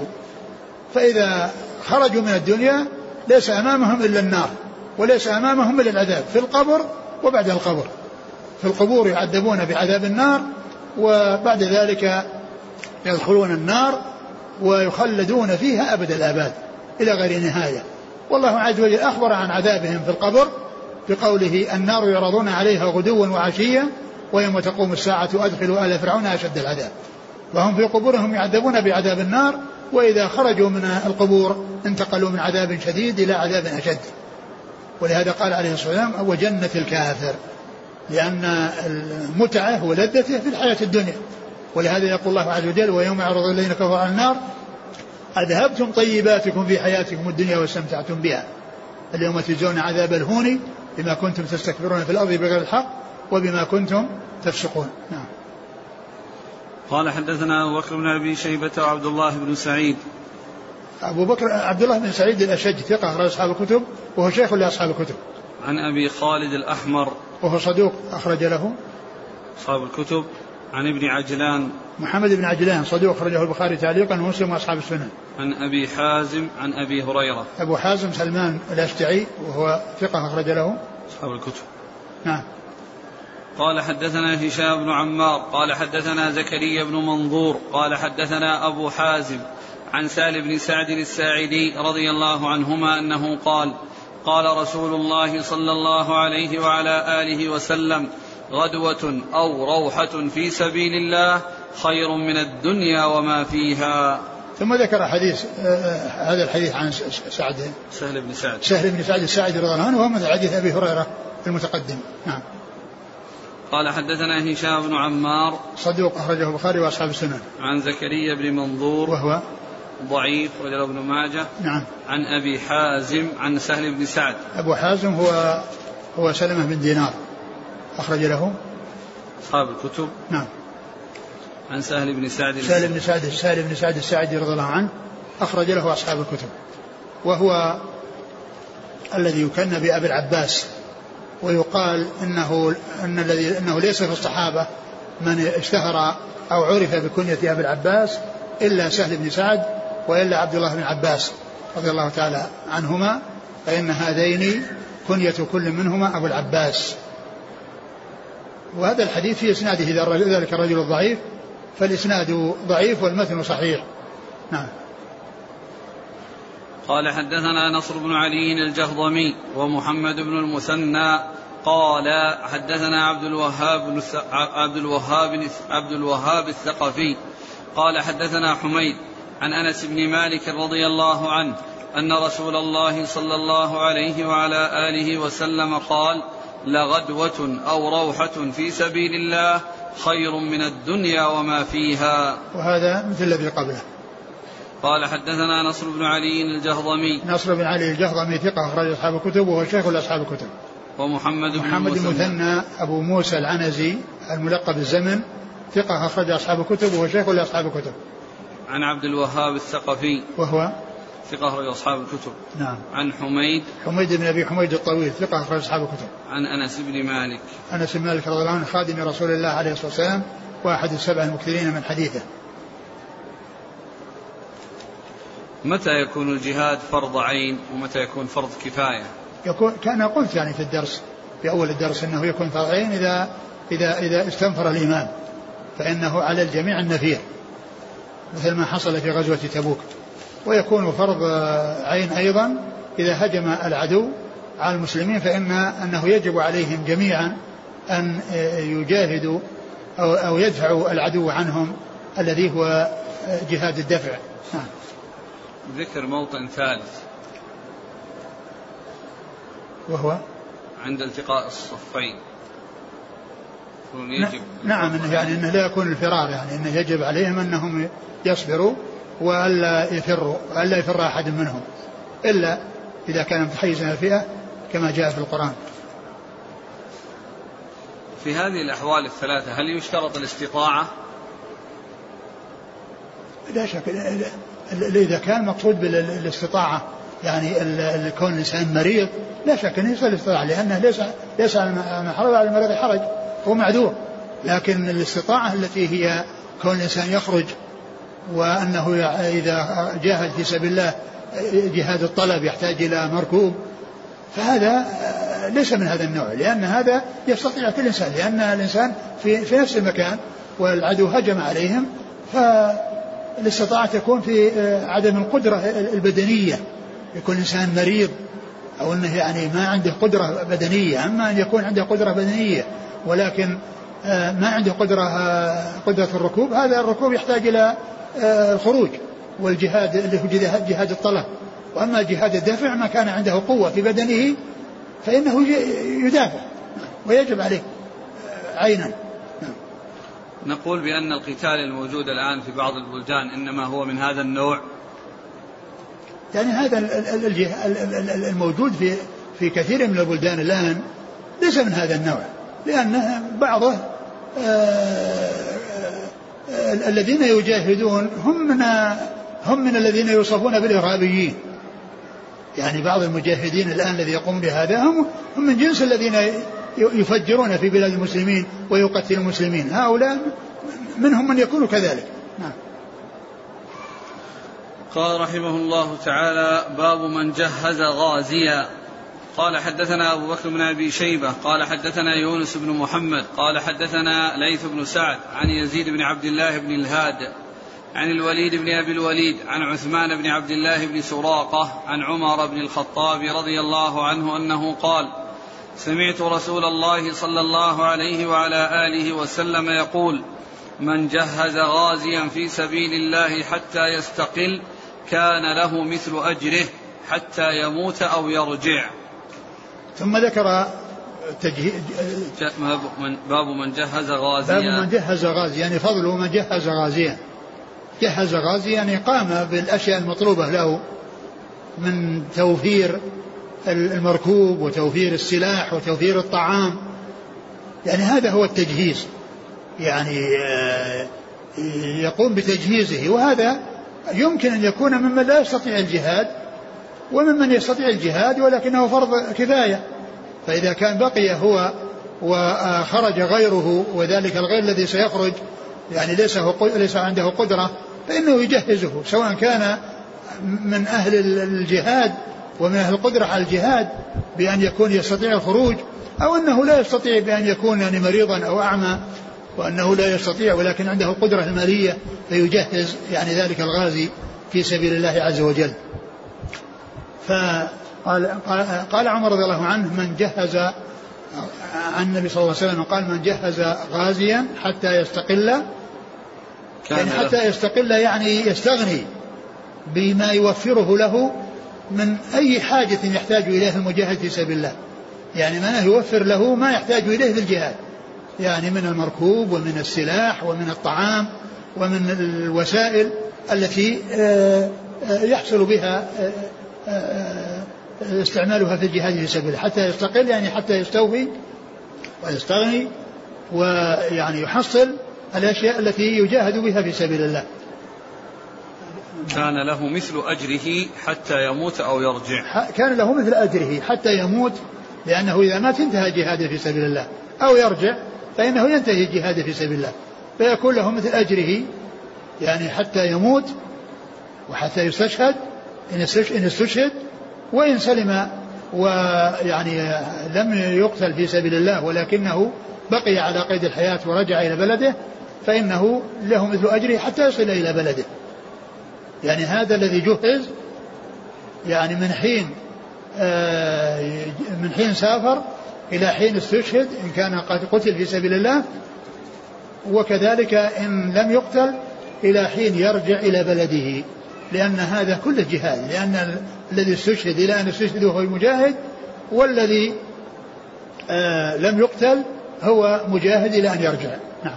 فإذا خرجوا من الدنيا ليس أمامهم إلا النار، وليس أمامهم إلا العذاب في القبر وبعد القبر. في القبور يعذبون بعذاب النار، وبعد ذلك يدخلون النار ويخلدون فيها أبد الآباد إلى غير نهاية. والله عز وجل أخبر عن عذابهم في القبر بقوله النار يعرضون عليها غدوا وعشيا ويوم تقوم الساعة أدخلوا آل فرعون أشد العذاب. وهم في قبورهم يعذبون بعذاب النار، وإذا خرجوا من القبور انتقلوا من عذاب شديد إلى عذاب أشد. ولهذا قال عليه الصلاة والسلام وجنة الكافر، لأن المتعة ولذته في الحياة الدنيا. ولهذا يقول الله عز وجل ويوم يعرض الذين كفروا على النار أذهبتم طيباتكم في حياتكم الدنيا واستمتعتم بها اليوم تجزون عذاب الهون بما كنتم تستكبرون في الأرض بغير الحق وبما كنتم تفسقون. نعم. قال حدثنا أبو بكر بن أبي شيبة وعبد الله بن سعيد. أبو بكر عبد الله بن سعيد الأشج ثقة أخرج أصحاب الكتب وهو شيخ لأصحاب الكتب. عن أبي خالد الأحمر وهو صدوق أخرج له أصحاب الكتب. عن ابن عجلان محمد بن عجلان صدوق أخرجه البخاري تعليقا ومسلم وأصحاب السنن. عن أبي حازم عن أبي هريرة. أبو حازم سلمان الأشجعي وهو ثقة أخرج له أصحاب الكتب. نعم. قال حدثنا هشام بن عمار قال حدثنا زكريا بن منظور قال حدثنا أبو حازم عن سهل بن سعد الساعدي رضي الله عنهما أنه قال قال رسول الله صلى الله عليه وعلى آله وسلم غدوة أو روحة في سبيل الله خير من الدنيا وما فيها. ثم ذكر حديث آه هذا الحديث عن سعد سهل بن سعد سهل بن سعد الساعدي رضي الله عنه وهو مثل حديث أبي هريرة المتقدم. نعم. قال حدثنا هشام بن عمار صدوق أخرجه البخاري وأصحاب السنن. عن زكريا بن منظور وهو ضعيف رجل ابن ماجه. نعم. عن أبي حازم عن سهل بن سعد. أبو حازم هو هو سلمة بن دينار أخرج له أصحاب الكتب. نعم. عن سهل بن سعد سهل بن سعد سهل بن سعد الساعدي رضي الله عنه أخرج له أصحاب الكتب، وهو الذي يكنى بأبي العباس، ويقال إنه أن الذي إنه ليس في الصحابة من اشتهر أو عرف بكنية أبي العباس إلا سهل بن سعد وإلا عبد الله بن عباس رضي الله تعالى عنهما، فإن هذين كنية كل منهما أبو العباس. وهذا الحديث في إسناده ذلك الرجل الضعيف، فالإسناد ضعيف والمتن صحيح. نعم. قال حدثنا نصر بن علي الجهضمي ومحمد بن المثنى قال حدثنا عبد الوهاب عبد الوهاب عبد الوهاب الثقفي قال حدثنا حميد عن أنس بن مالك رضي الله عنه أن رسول الله صلى الله عليه وعلى آله وسلم قال لغدوة أو روحة في سبيل الله خير من الدنيا وما فيها. وهذا مثل الذي قبله. قال حدثنا نصر بن علي الجهضمي نصر بن علي الجهضمي ثقة أخرج أصحاب الكتب وهو شيخ لأصحاب الكتب. ومحمد بن محمد المثنى أبو موسى العنزي الملقب الزمن ثقة أخرج أصحاب الكتب وهو شيخ لأصحاب الكتب. عن عبد الوهاب الثقفي وهو ثقة أخرج أصحاب الكتب. نعم. عن حميد حميد بن أبي حميد الطويل ثقة أخرج أصحاب الكتب. عن أنس بن مالك أنس بن مالك رضي الله عنه خادم رسول الله عليه الصلاة والسلام واحد السبع المكثرين من حديثه. متى يكون الجهاد فرض عين ومتى يكون فرض كفاية؟ يكون كان قلت يعني في الدرس في أول الدرس أنه يكون فرض عين إذا إذا إذا استنفر الإمام فإنه على الجميع النفير مثل ما حصل في غزوة تبوك. ويكون فرض عين أيضا إذا هجم العدو على المسلمين فإن أنه يجب عليهم جميعا أن يجاهدوا أو, أو يدفعوا العدو عنهم الذي هو جهاد الدفع. ذكر موطن ثالث وهو عند التقاء الصفين. يجب نعم إنه يعني أنه لا يكون الفرار يعني أنه يجب عليهم أنهم يصبروا وألا يفروا وألا يفر أحد منهم إلا إذا كان متحيزا الفئة كما جاء في القرآن. في هذه الأحوال الثلاثة هل يشترط الاستطاعة؟ لا شك إذا كان مقصود بالاستطاعة يعني كون الإنسان مريض لا شك أنه يصل الاستطاعة لأنه ليس ليس على حرج على المريض حرج هو معذور. لكن الاستطاعة التي هي كون الإنسان يخرج وأنه إذا جاهد في سبيل الله جهاد الطلب يحتاج إلى مركوب فهذا ليس من هذا النوع لأن هذا يستطيع كل إنسان لأن الإنسان في, في نفس المكان والعدو هجم عليهم فالاستطاعة تكون في عدم القدرة البدنية. يكون الإنسان مريض أو أنه يعني ما عنده قدرة بدنية. أما أن يكون عنده قدرة بدنية ولكن ما عنده قدرة قدرة الركوب هذا الركوب يحتاج إلى الخروج والجهاد اللي هو جهاد الطلب. وأما جهاد الدفع ما كان عنده قوة في بدنه فإنه يدافع ويجب عليه عينا. نقول بأن القتال الموجود الآن في بعض البلدان إنما هو من هذا النوع يعني هذا الموجود في في كثير من البلدان الآن ليس من هذا النوع لأن بعضه الذين يجاهدون هم من هم من الذين يوصفون بالإرهابيين. يعني بعض المجاهدين الآن الذي يقوم بهذا هم هم من جنس الذين يفجرون في بلاد المسلمين ويقتلون المسلمين. هؤلاء منهم من يكون كذلك. نعم. قال رحمه الله تعالى باب من جهز غازيا. قال حدثنا أبو بكر بن أبي شيبة قال حدثنا يونس بن محمد قال حدثنا ليث بن سعد عن يزيد بن عبد الله بن الهاد عن الوليد بن أبي الوليد عن عثمان بن عبد الله بن سراقة عن عمر بن الخطاب رضي الله عنه أنه قال سمعت رسول الله صلى الله عليه وعلى آله وسلم يقول من جهز غازيا في سبيل الله حتى يستقل كان له مثل أجره حتى يموت أو يرجع. ثم ذكر تجهيز باب من جهز غازيا. باب من جهز غازيا يعني فضل من جهز غازيا. جهز غازيا يعني قام بالأشياء المطلوبة له من توفير المركوب وتوفير السلاح وتوفير الطعام. يعني هذا هو التجهيز يعني يقوم بتجهيزه. وهذا يمكن أن يكون ممن لا يستطيع الجهاد وممن يستطيع الجهاد ولكنه فرض كفاية. فإذا كان بقي هو وخرج غيره وذلك الغير الذي سيخرج يعني ليس, هو ليس عنده قدرة فإنه يجهزه سواء كان من أهل الجهاد ومن أهل القدرة على الجهاد بأن يكون يستطيع الخروج أو أنه لا يستطيع بأن يكون يعني مريضا أو أعمى وأنه لا يستطيع ولكن عنده القدرة المالية فيجهز يعني ذلك الغازي في سبيل الله عز وجل. فقال قال عمر رضي الله عنه من جهز عن النبي صلى الله عليه وسلم قال من جهز غازيا حتى يستقل يعني حتى يستقل يعني يستغني بما يوفره له من أي حاجة يحتاج إليه المجاهد في سبيل الله. يعني ما يوفر له ما يحتاج إليه في الجهاد يعني من المركوب ومن السلاح ومن الطعام ومن الوسائل التي يحصل بها استعمالها في الجهاد في سبيل الله حتى يستقل يعني حتى يستوفي ويستغني ويعني يحصل الأشياء التي يجاهد بها في سبيل الله. كان له مثل أجره حتى يموت أو يرجع. كان له مثل أجره حتى يموت، لأنه إذا مات انتهى جهاده في سبيل الله، أو يرجع فإنه ينتهي جهاده في سبيل الله، فيكون له مثل أجره يعني حتى يموت وحتى يستشهد إن استشهد، وإن سلم ويعني لم يقتل في سبيل الله ولكنه بقي على قيد الحياة ورجع إلى بلده فإنه له مثل أجره حتى يصل إلى بلده. يعني هذا الذي جهز يعني من حين آه من حين سافر إلى حين استشهد إن كان قد قتل في سبيل الله، وكذلك إن لم يقتل إلى حين يرجع إلى بلده، لأن هذا كله جهاد، لأن الذي استشهد إلى أن استشهد هو المجاهد، والذي آه لم يقتل هو مجاهد إلى أن يرجع. نعم.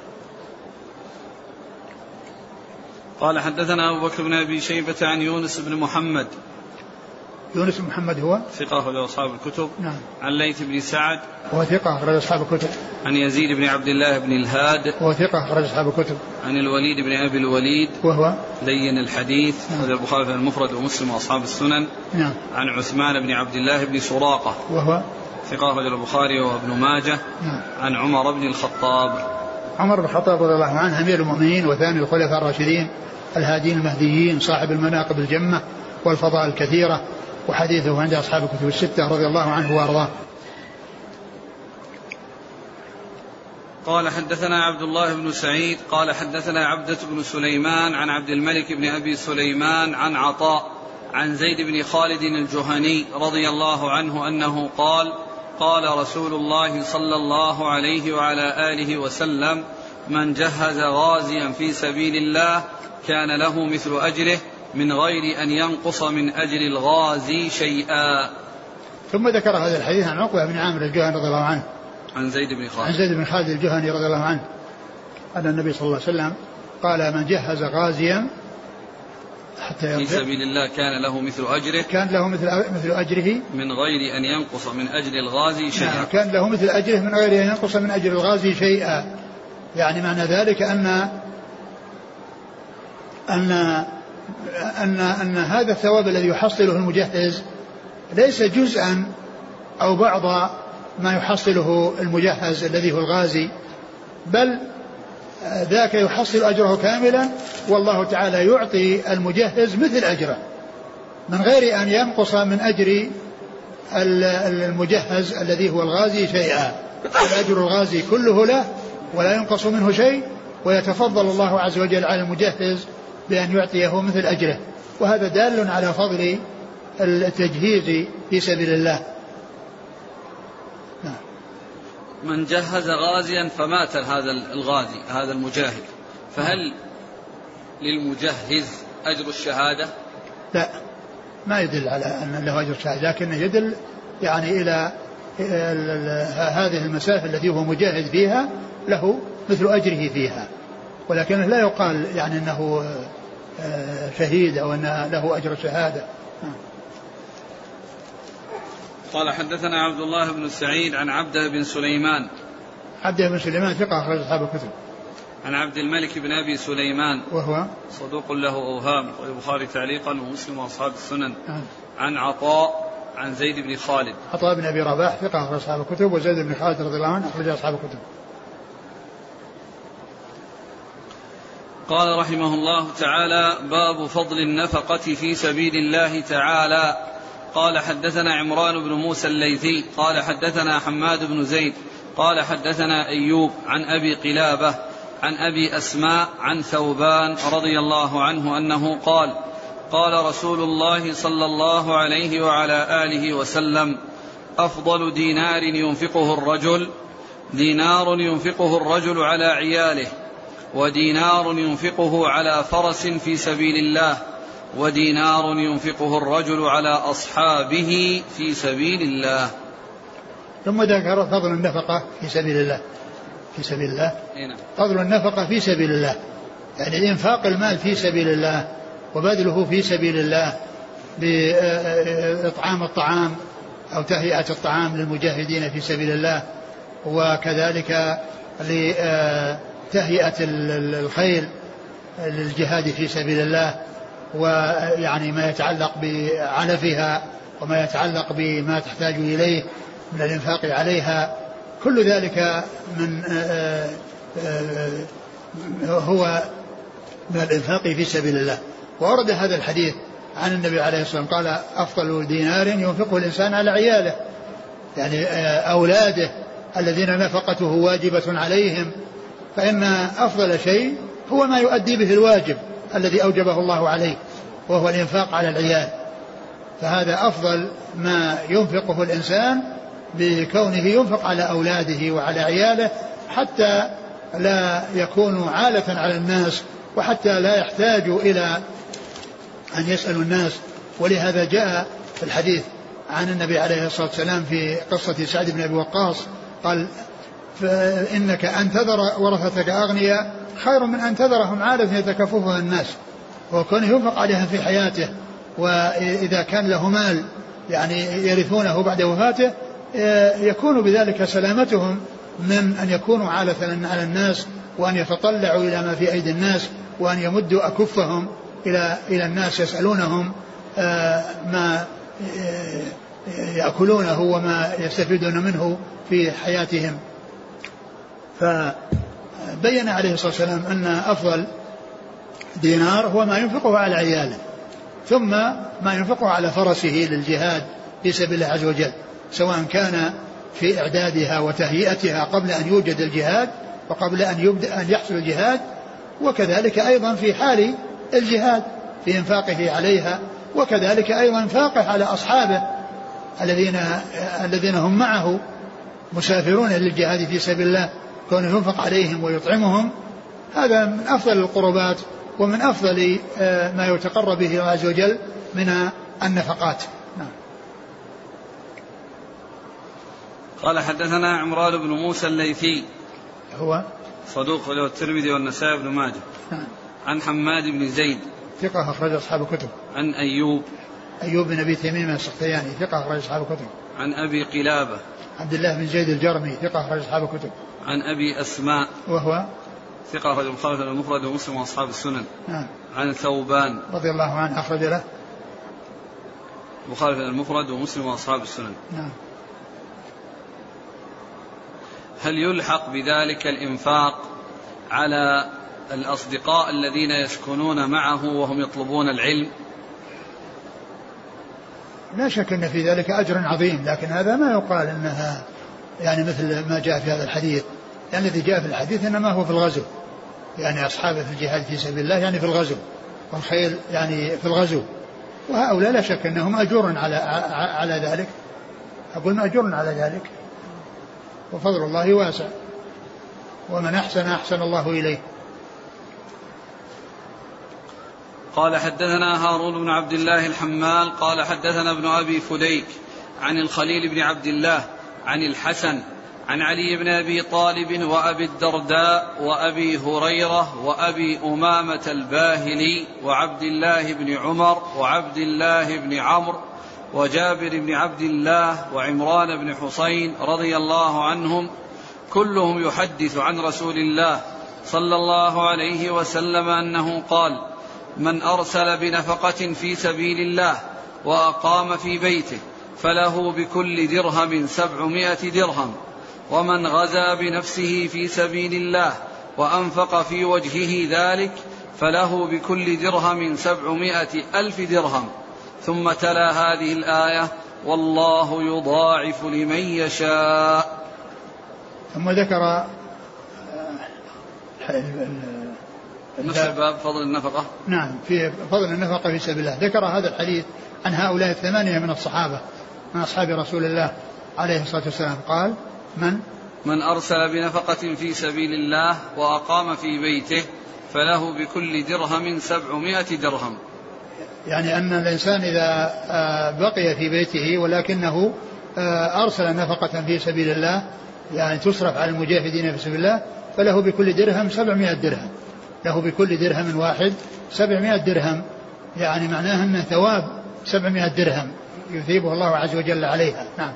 قال حدثنا أبو بكر بن أبي شيبة عن يونس بن محمد. يونس بن محمد هو ثقة أخرج أصحاب الكتب. نعم. عن ليث بن سعد وهو ثقة أخرج أصحاب الكتب. عن يزيد بن عبد الله بن الهاد وهو ثقة أخرج أصحاب الكتب. عن الوليد بن أبي الوليد وهو لين الحديث أخرج البخاري في المفرد ومسلم وأصحاب السنن. نعم. عن عثمان بن عبد الله بن سراقة وهو ثقة أخرج البخاري وابن ماجه. نعم. عن عمر بن الخطاب. عمر بن الخطاب رضي الله عنه أمير المؤمنين وثاني الخلفاء الراشدين الهادين المهديين صاحب المناقب الجمة والفضائل الكثيرة، وحديثه عند أصحاب الكتب الستة رضي الله عنه وأرضاه. قال حدثنا عبد الله بن سعيد قال حدثنا عبدة بن سليمان عن عبد الملك بن أبي سليمان عن عطاء عن زيد بن خالد الجهني رضي الله عنه أنه قال قال رسول الله صلى الله عليه وعلى آله وسلم من جهز غازيا في سبيل الله كان له مثل أجره من غير أن ينقص من أجر الغازي شيئا. ثم ذكر هذا الحديث عن عقبة بن عامر الجهني رضي الله عنه عن زيد بن خالد عن زيد بن خالد الجهني رضي الله عنه أن النبي صلى الله عليه وسلم قال من جهز غازيا حتى يرجع في سبيل الله كان له مثل أجره كان له مثل مثل أجره من غير أن ينقص من أجر الغازي شيئا. كان له مثل أجره من غير أن ينقص من أجر الغازي شيئا. يعني معنى ذلك أن أن أن أن هذا الثواب الذي يحصله المجهز ليس جزءا أو بعض ما يحصله المجهز الذي هو الغازي، بل ذاك يحصل أجره كاملا، والله تعالى يعطي المجهز مثل أجره من غير أن ينقص من أجر المجهز الذي هو الغازي شيئا. الأجر الغازي كله له ولا ينقص منه شيء، ويتفضل الله عز وجل على المجهز بأن يعطيه مثل أجره، وهذا دال على فضل التجهيز في سبيل الله. من جهز غازيا فمات هذا الغازي هذا المجاهد، فهل للمجهز أجر الشهادة؟ لا، ما يدل على أن له أجر الشهادة، لكنه يدل يعني إلى هذه المسافة التي هو مجاهد فيها له مثل أجره فيها، ولكنه لا يقال يعني أنه شهيد أو أن له أجر الشهادة. قال حدثنا عبد الله بن سعيد عن عبده بن سليمان. عبده بن سليمان ثقة أخرج أصحاب الكتب. عن عبد الملك بن أبي سليمان وهو صدوق له أوهام، البخاري تعليقا ومسلم وأصحاب السنن. آه. عن عطاء عن زيد بن خالد. عطاء بن أبي رباح ثقة أخرج أصحاب الكتب، وزيد بن خالد رضي الله عنه أخرج أصحاب الكتب. قال رحمه الله تعالى: باب فضل النفقة في سبيل الله تعالى. قال حدثنا عمران بن موسى الليثي قال حدثنا حماد بن زيد قال حدثنا أيوب عن أبي قلابة عن أبي أسماء عن ثوبان رضي الله عنه أنه قال: قال رسول الله صلى الله عليه وعلى آله وسلم: أفضل دينار ينفقه الرجل دينار ينفقه الرجل على عياله، ودينار ينفقه على فرس في سبيل الله، ودينار ينفقه الرجل على أصحابه في سبيل الله. ثم ذكر فضل النفقة في سبيل الله في سبيل الله هنا. فضل النفقة في سبيل الله يعني إنفاق المال في سبيل الله وبذله في سبيل الله بإطعام الطعام أو تهيئة الطعام للمجاهدين في سبيل الله، وكذلك لتهيئة الخيل للجهاد في سبيل الله، ويعني ما يتعلق بعلفها وما يتعلق بما تحتاج إليه من الإنفاق عليها، كل ذلك من هو من الإنفاق في سبيل الله. وورد هذا الحديث عن النبي عليه الصلاة والسلام قال أفضل دينار ينفقه الإنسان على عياله، يعني أولاده الذين نفقته واجبة عليهم، فإن أفضل شيء هو ما يؤدي به الواجب الذي أوجبه الله عليه وهو الإنفاق على العيال. فهذا أفضل ما ينفقه الإنسان بكونه ينفق على أولاده وعلى عياله حتى لا يكونوا عالة على الناس وحتى لا يحتاجوا إلى أن يسألوا الناس. ولهذا جاء في الحديث عن النبي عليه الصلاة والسلام في قصة سعد بن أبي وقاص قال فإنك أن تذر ورثتك أغنياء خير من أن تذرهم عالة يتكففها الناس، وكونه ينفق عليها في حياته، وإذا كان له مال يعني يرثونه بعد وفاته يكون بذلك سلامتهم من أن يكونوا عالة على الناس وأن يتطلعوا إلى ما في أيدي الناس وأن يمدوا أكفهم إلى إلى الناس يسألونهم ما يأكلونه وما يستفيدون منه في حياتهم. فبين عليه الصلاة والسلام أن أفضل دينار هو ما ينفقه على عياله، ثم ما ينفقه على فرسه للجهاد في سبيل الله عز وجل، سواء كان في إعدادها وتهيئتها قبل أن يوجد الجهاد وقبل أن يبدأ أن يحصل الجهاد، وكذلك أيضا في حال الجهاد في إنفاقه عليها، وكذلك أيضا إنفاقه على أصحابه الذين الذين هم معه مسافرون للجهاد في سبيل الله، كونه ينفق عليهم ويطعمهم. هذا من أفضل القربات ومن أفضل ما يتقرب به الله عز وجل من النفقات. نعم. قال حدثنا عمران بن موسى الليثي هو صدوق له الترمذي والنسائي بن ماجه. نعم. عن حماد بن زيد ثقة أخرج أصحاب الكتب. عن أيوب أيوب بن أبي تميم السختياني ثقة أخرج أصحاب الكتب. عن أبي قلابة عبد الله بن زيد الجرمي ثقة أخرج أصحاب الكتب. عن أبي أسماء وهو ثقة أخرج البخاري المفرد ومسلم وأصحاب السنن. نعم. عن ثوبان رضي الله عنه أخرج له البخاري المفرد ومسلم وأصحاب السنن. نعم. هل يلحق بذلك الإنفاق على الأصدقاء الذين يسكنون معه وهم يطلبون العلم؟ لا شك أن في ذلك أجر عظيم، لكن هذا ما يقال أنها يعني مثل ما جاء في هذا الحديث، يعني الذي جاء في الحديث إنما هو في الغزو، يعني أصحابه في الجهاد في سبيل الله يعني في الغزو، والخيل يعني في الغزو، وهؤلاء لا شك أنهم أجور على على ذلك، أقول أجور على ذلك، وفضل الله واسع، ومن أحسن أحسن الله إليه. قال حدثنا هارون بن عبد الله الحمال قال حدثنا ابن أبي فديك عن الخليل بن عبد الله عن الحسن عن علي بن أبي طالب وأبي الدرداء وأبي هريرة وأبي أمامة الباهلي وعبد الله بن عمر وعبد الله بن عمرو وجابر بن عبد الله وعمران بن حسين رضي الله عنهم كلهم يحدث عن رسول الله صلى الله عليه وسلم أنه قال: من أرسل بنفقة في سبيل الله وأقام في بيته فله بكل درهم سبعمائة درهم، ومن غزا بنفسه في سبيل الله وأنفق في وجهه ذلك فله بكل درهم سبعمائة ألف درهم. ثم تلا هذه الآية: والله يضاعف لمن يشاء. ثم ذكر نفس باب فضل النفقة. نعم، في فضل النفقة في سبيل الله. ذكر هذا الحديث عن هؤلاء الثمانية من الصحابة من أصحاب رسول الله عليه الصلاة والسلام قال: من من أرسل بنفقة في سبيل الله وأقام في بيته فله بكل درهم سبعمائة درهم. يعني أن الإنسان إذا بقي في بيته ولكنه أرسل نفقة في سبيل الله يعني تصرف على المجاهدين في سبيل الله فله بكل درهم سبعمائة درهم، له بكل درهم واحد سبعمائة درهم، يعني معناه أن ثواب سبعمائة درهم يثيبه الله عز وجل عليها. نعم.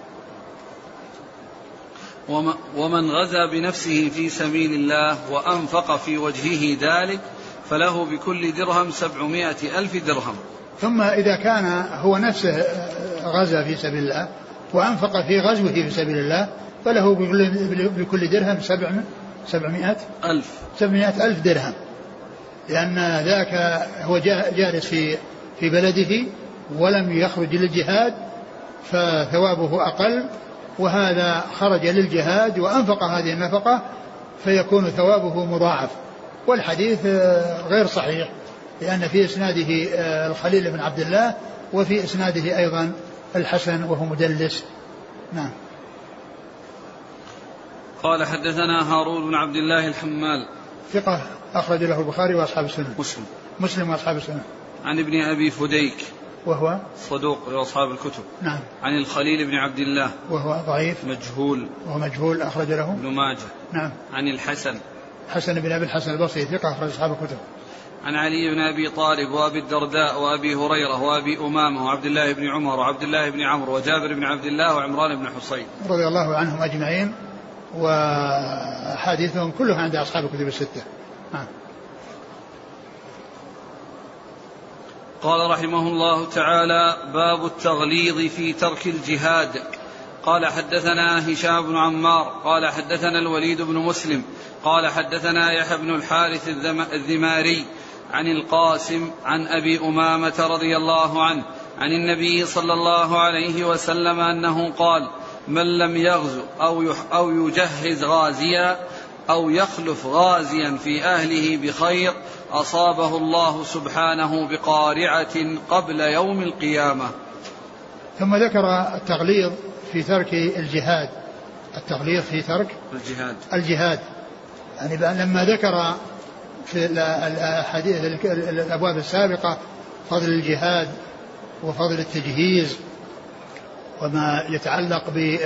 ومن غزا بنفسه في سبيل الله وأنفق في وجهه ذلك فله بكل درهم سبعمائة ألف درهم. ثم إذا كان هو نفسه غزا في سبيل الله وأنفق في غزوه في سبيل الله فله بكل درهم سبعمائة ألف سبعمائة ألف درهم، لأن ذاك هو جالس في في بلده ولم يخرج للجهاد فثوابه أقل، وهذا خرج للجهاد وأنفق هذه النفقة فيكون ثوابه مضاعف. والحديث غير صحيح لأن في إسناده الخليل بن عبد الله وفي إسناده أيضا الحسن وهو مدلس. نعم. قال حدثنا هارون بن عبد الله الحمال ثقة أخرج له البخاري وأصحاب السنة. مسلم مسلم وأصحاب السنة. عن ابن أبي فديك وهو صدوق لأصحاب الكتب. نعم. عن الخليل بن عبد الله وهو ضعيف مجهول وهو مجهول أخرج له ابن ماجه. نعم. عن الحسن حسن بن أبي الحسن البصري ثقة أخرج أصحاب الكتب. عن علي بن أبي طالب وأبي الدرداء وأبي هريرة وأبي أمامة وعبد الله بن عمر وعبد الله بن عمرو وجابر بن عبد الله وعمران بن حصين رضي الله عنهم أجمعين، وحديثهم كلها عند أصحاب الكتب الستة. آه. قال رحمه الله تعالى: باب التغليظ في ترك الجهاد. قال حدثنا هشام بن عمار قال حدثنا الوليد بن مسلم قال حدثنا يحيى بن الحارث الذماري عن القاسم عن أبي أمامة رضي الله عنه عن النبي صلى الله عليه وسلم أنه قال: من لم يغزو أو أو يجهز غازيا أو يخلف غازيا في أهله بخير أصابه الله سبحانه بقارعة قبل يوم القيامة. ثم ذكر التغليظ في ترك الجهاد. التغليظ في ترك الجهاد الجهاد يعني لما ذكر في الحديث الأبواب السابقة فضل الجهاد وفضل التجهيز وما يتعلق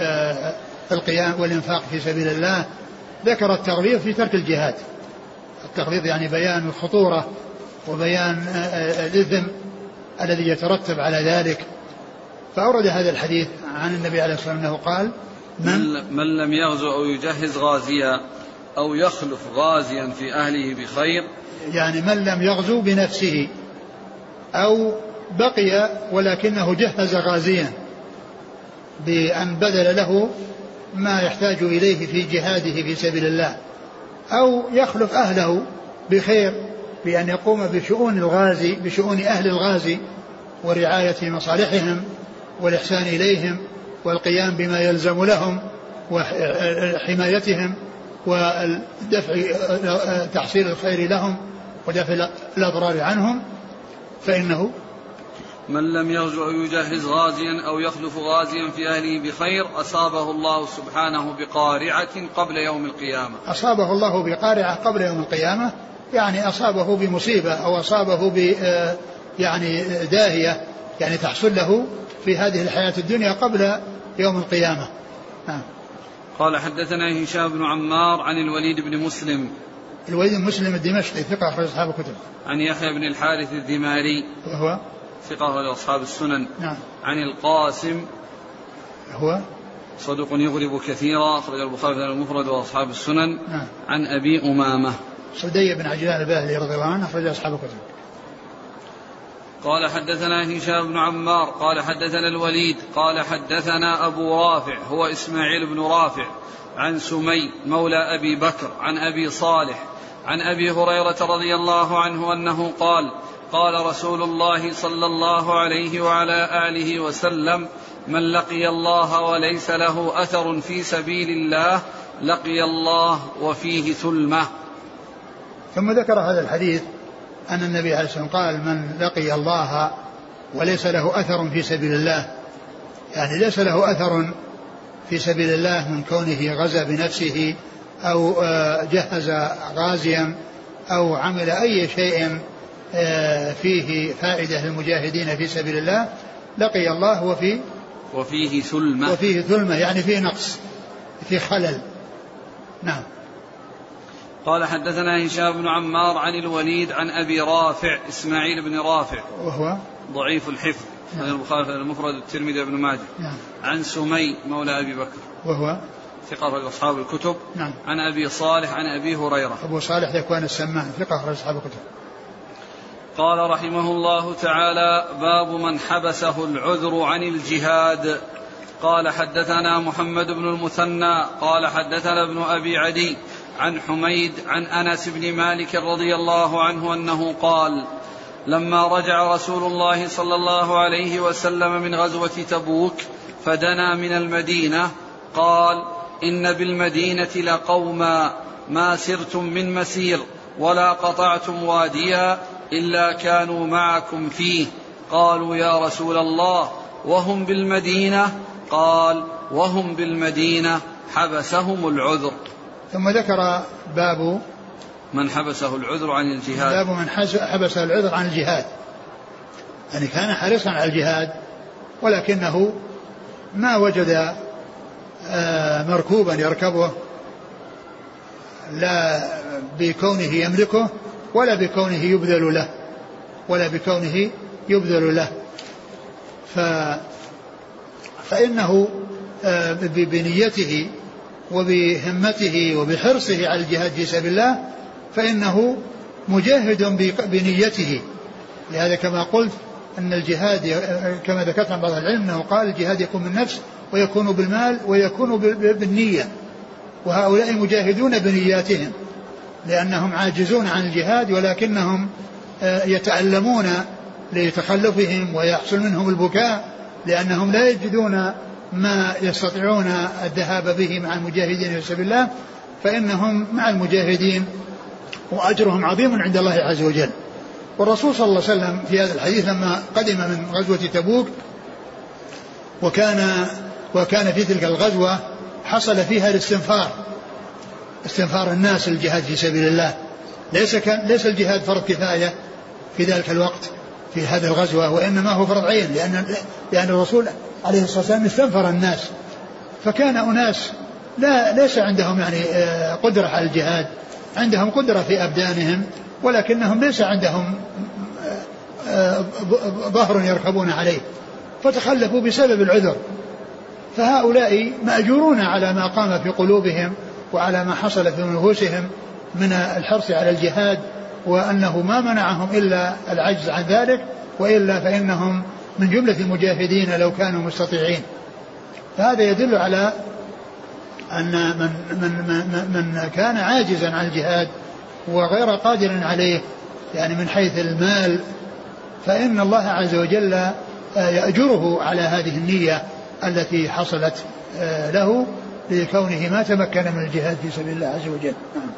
بالقيام والإنفاق في سبيل الله، ذكر التغليظ في ترك الجهاد. التغليظ يعني بيان الخطورة وبيان الإثم الذي يترتب على ذلك، فأورد هذا الحديث عن النبي عليه الصلاة والسلام أنه قال: من, من لم يغزو أو يجهز غازيا أو يخلف غازيا في أهله بخير، يعني من لم يغزو بنفسه أو بقي ولكنه جهز غازيا بأن بذل له ما يحتاج إليه في جهاده في سبيل الله، أو يخلف أهله بخير بأن يقوم بشؤون الغازي بشؤون أهل الغازي ورعاية مصالحهم والإحسان إليهم والقيام بما يلزم لهم وحمايتهم ودفع تحصيل الخير لهم ودفع الأضرار عنهم، فإنه من لم يغزو أو يجهز غازيا أو يخلف غازيا في أهله بخير أصابه الله سبحانه بقارعة قبل يوم القيامة. أصابه الله بقارعة قبل يوم القيامة يعني أصابه بمصيبة أو أصابه ب يعني داهية يعني تحصل له في هذه الحياة الدنيا قبل يوم القيامة. ها. قال حدثنا هشام بن عمار عن الوليد بن مسلم الوليد بن مسلم الدمشقي ثقة أخرج أصحاب الكتب. عن يحيى بن الحارث الذماري وهو ثقة أخرج أصحاب السنن. نعم. عن القاسم هو صدوق يغرب كثيرا أخرج البخاري في المفرد وأصحاب السنن. نعم. عن أبي أمامة صدي بن عجلان الباهلي رضي الله عنه أخرج أصحاب الكتب. قال حدثنا هشام بن عمار قال حدثنا الوليد قال حدثنا أبو رافع هو إسماعيل بن رافع عن سمي مولى أبي بكر عن أبي صالح عن أبي هريرة رضي الله عنه أنه قال: قال رسول الله صلى الله عليه وعلى آله وسلم: من لقي الله وليس له أثر في سبيل الله لقي الله وفيه ثلمة. ثم ذكر هذا الحديث أن النبي عليه الصلاة والسلام قال: من لقي الله وليس له أثر في سبيل الله، يعني ليس له أثر في سبيل الله من كونه غزا بنفسه أو جهز غازيا أو عمل أي شيء فيه فائدة للمجاهدين في سبيل الله، لقي الله وفيه وفيه ثلمة وفيه ثلمة يعني فيه نقص فيه خلل. نعم. قال حدثنا هشام بن عمار عن الوليد عن أبي رافع إسماعيل بن رافع وهو ضعيف الحفظ عن نعم. البخاري في المفرد الترمذي بن ماجه. نعم. عن سمي مولى أبي بكر وهو ثقة في أصحاب الكتب. نعم. عن أبي صالح عن أبي هريرة أبو صالح ذكوان السمان ثقة في أصحاب الكتب. قال رحمه الله تعالى: باب من حبسه العذر عن الجهاد. قال حدثنا محمد بن المثنى قال حدثنا ابن أبي عدي عن حميد عن أنس بن مالك رضي الله عنه أنه قال: لما رجع رسول الله صلى الله عليه وسلم من غزوة تبوك فدنا من المدينة قال: إن بالمدينة لقوما ما سرتم من مسير ولا قطعتم واديا إلا كانوا معكم فيه. قالوا: يا رسول الله وهم بالمدينة؟ قال: وهم بالمدينة حبسهم العذر. ثم ذكر باب من حبسه العذر عن الجهاد. باب من حبسه العذر عن الجهاد، يعني كان حريصا على الجهاد ولكنه ما وجد مركوبا يركبه، لا بكونه يملكه ولا بكونه يبذل له ولا بكونه يبذل له ف فإنه بنيته وبهمته وبحرصه على الجهاد في سبيل الله فإنه مجاهد بنيته. لهذا كما قلت أن الجهاد كما ذكرت عن بعض العلم أنه قال الجهاد يكون بالنفس ويكون بالمال ويكون بالنية، وهؤلاء مجاهدون بنياتهم لأنهم عاجزون عن الجهاد ولكنهم يتألمون لتخلفهم ويحصل منهم البكاء لأنهم لا يجدون ما يستطيعون الذهاب به مع المجاهدين في سبيل الله، فإنهم مع المجاهدين وأجرهم عظيم عند الله عز وجل. والرسول صلى الله عليه وسلم في هذا الحديث لما قدم من غزوة تبوك وكان وكان في تلك الغزوة حصل فيها الاستنفار استنفار الناس للجهاد في سبيل الله، ليس كان ليس الجهاد فرض كفاية في ذلك الوقت في هذه الغزوة، وإنما هو فرض عين، لأن لأن الرسول عليه الصلاة والسلام استنفر الناس، فكان أناس لا ليس عندهم يعني قدرة على الجهاد، عندهم قدرة في أبدانهم ولكنهم ليس عندهم ظهر يركبون عليه فتخلفوا بسبب العذر. فهؤلاء مأجورون على ما قام في قلوبهم وعلى ما حصل في نفوسهم من الحرص على الجهاد، وأنه ما منعهم إلا العجز عن ذلك، وإلا فإنهم من جملة المجاهدين لو كانوا مستطيعين. فهذا يدل على أن من, من, من, من كان عاجزا عن الجهاد وغير قادر عليه يعني من حيث المال فإن الله عز وجل يأجره على هذه النية التي حصلت له لكونه ما تمكن من الجهاد في سبيل الله عز وجل.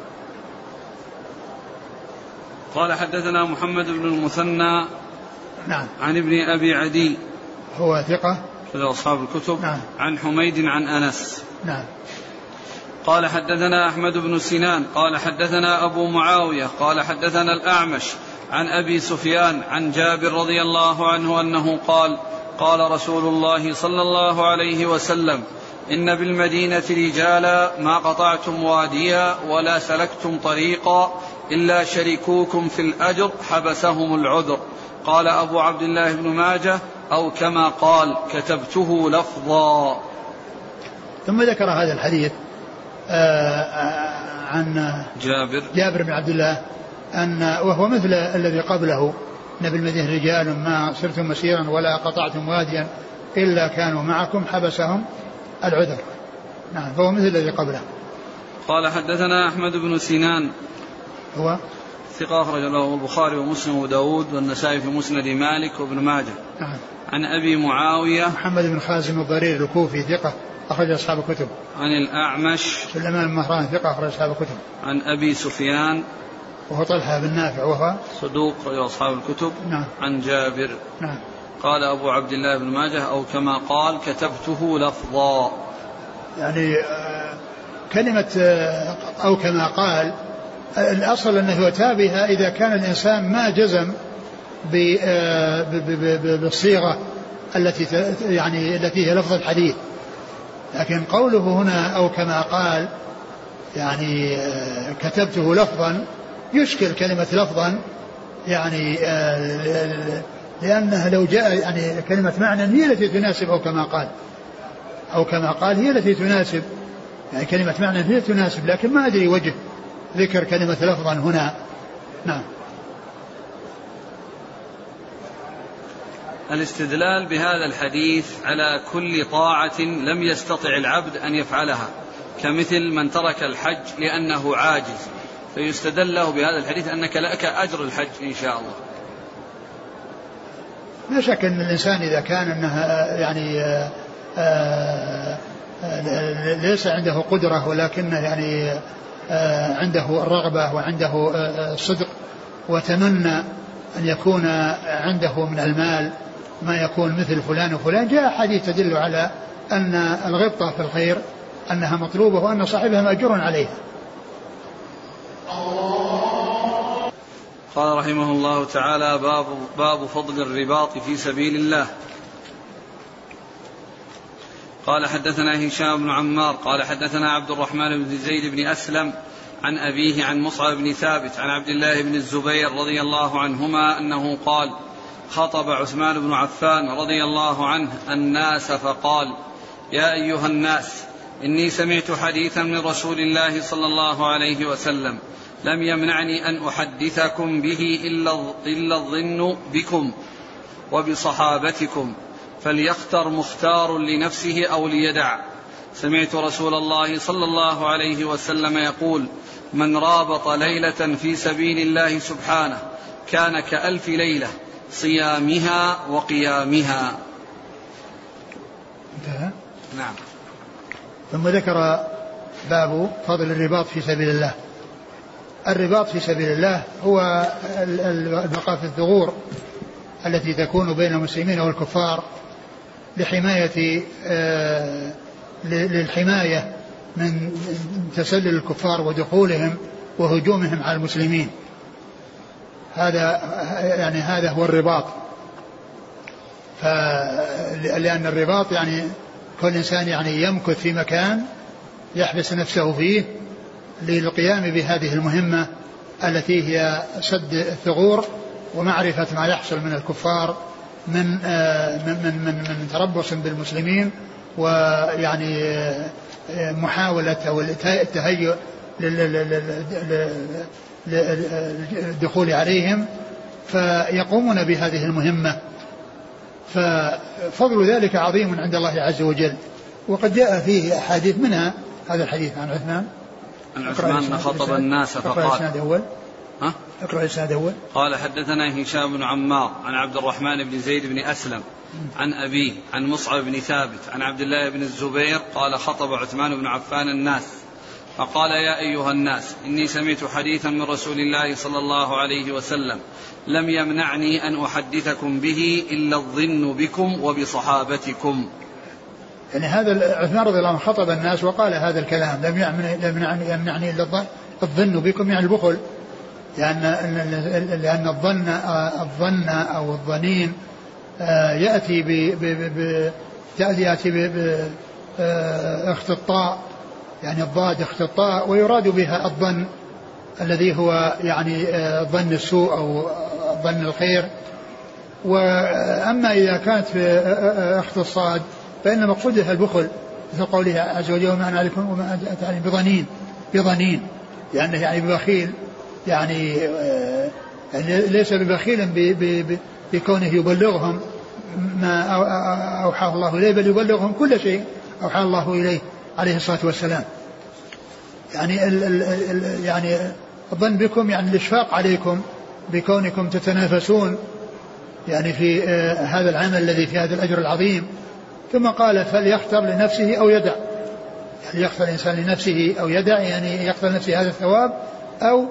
قال حدثنا محمد بن المثنى نعم عن ابن أبي عدي هو ثقة في أصحاب الكتب نعم عن حميد عن أنس نعم قال حدثنا أحمد بن سنان قال حدثنا أبو معاوية قال حدثنا الأعمش عن أبي سفيان عن جابر رضي الله عنه أنه قال قال رسول الله صلى الله عليه وسلم: إن بالمدينة رجالا ما قطعتم واديا ولا سلكتم طريقا إلا شركوكم في الأجر حبسهم العذر. قال أبو عبد الله بن ماجه: أو كما قال كتبته لفظا. ثم ذكر هذا الحديث عن جابر جابر بن عبد الله أن وهو مثل الذي قبله: إن بالمدينة رجال ما سرتم مسيرا ولا قطعتم واديا إلا كانوا معكم حبسهم العذر. نعم فهو مثل الذي قبله. قال حدثنا أحمد بن سنان هو ثقة أخرج له البخاري ومسلم وداود والنسائي في مسند مالك وابن ماجه. نعم. عن أبي معاوية محمد بن خازم الضرير الكوفي ثقة أخرج أصحاب الكتب. عن الأعمش سليمان المهران ثقة أخرج أصحاب الكتب. عن أبي سفيان وهو طلحة بن نافع وهو صدوق أخرج أصحاب الكتب. نعم. عن جابر. نعم. قال أبو عبد الله بن ماجه: أو كما قال كتبته لفظا. يعني كلمة أو كما قال الأصل أنه يتابها إذا كان الإنسان ما جزم بالصيغة التي يعني التي هي لفظ الحديث، لكن قوله هنا أو كما قال يعني كتبته لفظا يشكل كلمة لفظا، يعني لأنها لو جاء يعني كلمة معنى هي التي تناسب أو كما قال أو كما قال هي التي تناسب، يعني كلمة معنى هي تناسب، لكن ما أدري وجه ذكر كلمة لفظا هنا. نعم. الاستدلال بهذا الحديث على كل طاعة لم يستطع العبد أن يفعلها، كمثل من ترك الحج لأنه عاجز، فيستدل له بهذا الحديث أنك لك أجر الحج إن شاء الله. لا شك أن الإنسان إذا كان أنها يعني آآ آآ ليس عنده قدرة ولكنه يعني عنده الرغبة وعنده الصدق وتمنى أن يكون عنده من المال ما يكون مثل فلان وفلان، جاء حديث تدل على أن الغبطة في الخير أنها مطلوبة وأن صاحبها مأجور عليها. قال رحمه الله تعالى: باب, باب فضل الرباط في سبيل الله. قال حدثنا هشام بن عمار قال حدثنا عبد الرحمن بن زيد بن أسلم عن أبيه عن مصعب بن ثابت عن عبد الله بن الزبير رضي الله عنهما أنه قال: خطب عثمان بن عفان رضي الله عنه الناس فقال: يا أيها الناس، إني سمعت حديثا من رسول الله صلى الله عليه وسلم لم يمنعني أن أحدثكم به إلا الظن بكم وبصحابتكم، فليختر مختار لنفسه أو ليدع. سمعت رسول الله صلى الله عليه وسلم يقول: من رابط ليلة في سبيل الله سبحانه كان كألف ليلة صيامها وقيامها. انتهى. نعم. ثم ذكر باب فضل الرباط في سبيل الله. الرباط في سبيل الله هو البقاء في الثغور التي تكون بين المسلمين والكفار لحماية للحماية من تسلل الكفار ودخولهم وهجومهم على المسلمين. هذا يعني هذا هو الرباط. لأن الرباط يعني كل إنسان يعني يمكث في مكان يحبس نفسه فيه للقيام بهذه المهمة التي هي سد الثغور ومعرفة ما يحصل من الكفار من من من من, من تربص بالمسلمين ويعني محاولة أو التهيؤ للدخول عليهم، فيقومون بهذه المهمة. ففضل ذلك عظيم عند الله عز وجل، وقد جاء فيه أحاديث منها هذا الحديث عن عثمان عن عثمان خطب الناس فقال. اقرأ الإسناد الأول. ها؟ اقرأ الإسناد الأول. قال حدثنا هشام بن عمار عن عبد الرحمن بن زيد بن أسلم عن أبيه عن مصعب بن ثابت عن عبد الله بن الزبير قال: خطب عثمان بن عفان الناس فقال: يا أيها الناس، إني سمعت حديثا من رسول الله صلى الله عليه وسلم لم يمنعني أن أحدثكم به إلا الظن بكم وبصحابتكم. يعني هذا عثمان رضي الله عنه خطب الناس وقال هذا الكلام: لم يمنعني إلا الظن بكم، يعني البخل، لأن لأن الظن الظن أو الظنين يأتي ب يأتي باختطاء، يعني الضاد اختطاء، ويراد بها الظن الذي هو يعني ظن السوء أو ظن الخير. وأما إذا كانت في اختصاد فإن مقصودها البخل، مثل قوله عز وجل: وما أنا عليكم وما أنت عليكم بظنين بظنين يعني يعني ببخيل، يعني ليس ببخيل بكونه يبلغهم ما أوحاه الله إليه، بل يبلغهم كل شيء أوحى الله إليه عليه الصلاة والسلام. يعني ال ال ال يعني الظن بكم يعني الإشفاق عليكم بكونكم تتنافسون يعني في هذا العمل الذي في هذا الأجر العظيم. ثم قال: فليختر لنفسه أو يدع، يعني يختر الإنسان لنفسه أو يدع، يعني يختر لنفسه هذا الثواب أو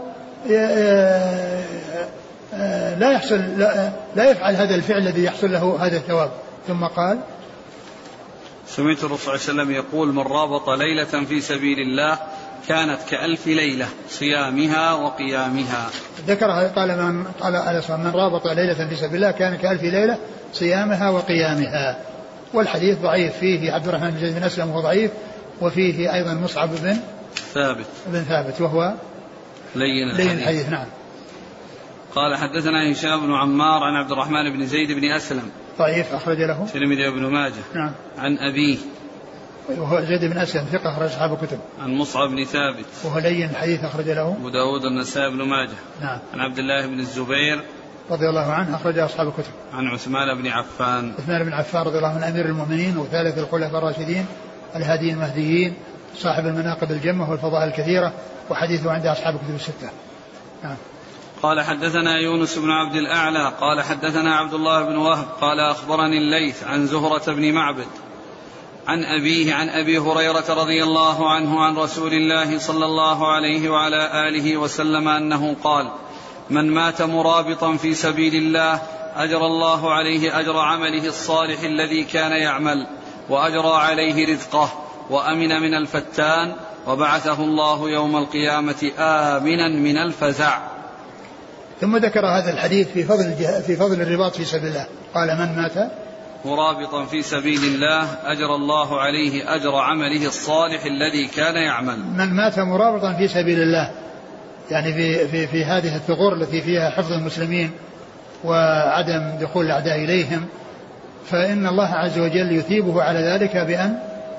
لا يحصل لا يفعل هذا الفعل الذي يحصل له هذا الثواب. ثم قال: سمعت الرسول صلى الله عليه وسلم يقول: من رابط ليلة في سبيل الله كانت كألف ليلة صيامها وقيامها. ذكرها قال من قال عليه من رابط ليلة في سبيل الله كان كألف ليلة صيامها وقيامها. والحديث ضعيف، فيه عبد الرحمن بن زيد بن أسلم وهو ضعيف، وفيه أيضا مصعب بن ثابت بن ثابت وهو لين الحديث, لين الحديث. نعم. قال حدثنا هشام بن عمار عن عبد الرحمن بن زيد بن أسلم ضعيف أخرج له الترمذي وابن ماجه. نعم. عن أبيه وهو زيد بن أسلم ثقة أخرج أصحاب الكتب. عن مصعب بن ثابت وهو لين الحديث أخرج له أبو داود والنسائي بن ماجه. نعم. عن عبد الله بن الزبير رضي الله عنه أخرج أصحاب الكتب. عن عثمان بن عفان عثمان بن عفان رضي الله عنه أمير المؤمنين وثالث الخلفاء الراشدين الهاديين المهديين صاحب المناقب الجمة والفضائل الكثيرة وحديثه عند أصحاب الكتب الستة. نعم. قال حدثنا يونس بن عبد الأعلى قال حدثنا عبد الله بن وهب قال أخبرني الليث عن زهرة بن معبد عن أبيه عن أبي هريرة رضي الله عنه عن رسول الله صلى الله عليه وعلى آله وسلم أنه قال: من مات مرابطا في سبيل الله أجرى الله عليه أجر عمله الصالح الذي كان يعمل وأجرى عليه رزقه وأمن من الفتان وبعثه الله يوم القيامة آمنا من الفزع. ثم ذكر هذا الحديث في فضل في فضل الرباط في سبيل الله. قال: من مات مرابطا في سبيل الله أجرى الله عليه أجر عمله الصالح الذي كان يعمل. من مات مرابطا في سبيل الله يعني في, في, في هذه الثغور التي فيها حفظ المسلمين وعدم دخول الأعداء إليهم فإن الله عز وجل يثيبه على ذلك بأن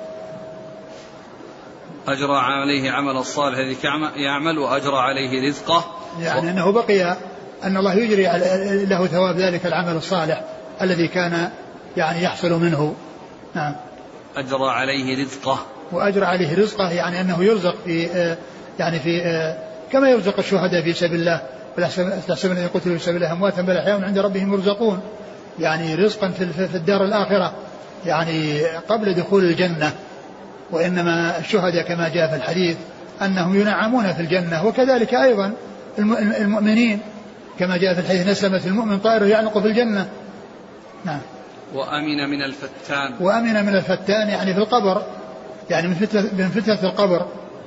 أجرى عليه عمل الصالح الذي يعمل وأجرى عليه رزقه، يعني أنه بقي أن الله يجري له ثواب ذلك العمل الصالح الذي كان يعني يحصل منه. نعم. أجرى عليه رزقه وأجرى عليه رزقه يعني أنه يرزق في يعني في كما يرزق الشهداء في سبيل الله ولا تحسبن الذين قتلوا في سبيل الله أمواتا بل أحياء عند ربهم يرزقون، يعني رزقا في الدار الآخرة يعني قبل دخول الجنة. وإنما الشهداء كما جاء في الحديث أنهم ينعمون في الجنة وكذلك أيضا المؤمنين كما جاء في الحديث: نسمة المؤمن طائر يعلق في الجنة. نعم. وأمن من الفتان وأمن من الفتان يعني في القبر يعني من فتنة, من فتنة القبر.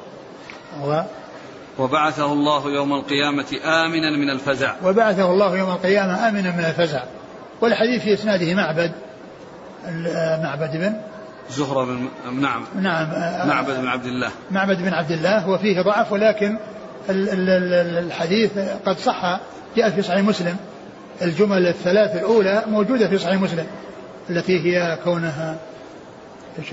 و وبعثه الله يوم القيامة آمنا من الفزع. وبعثه الله يوم القيامة آمنا من الفزع. والحديث في إسناده معبد معبد بن زهرة بن نعم نعم معبد بن عبد الله معبد بن عبد الله وفيه ضعف، ولكن الحديث قد صح جاء في صحيح مسلم. الجمل الثلاث الأولى موجودة في صحيح مسلم التي هي كونها ايش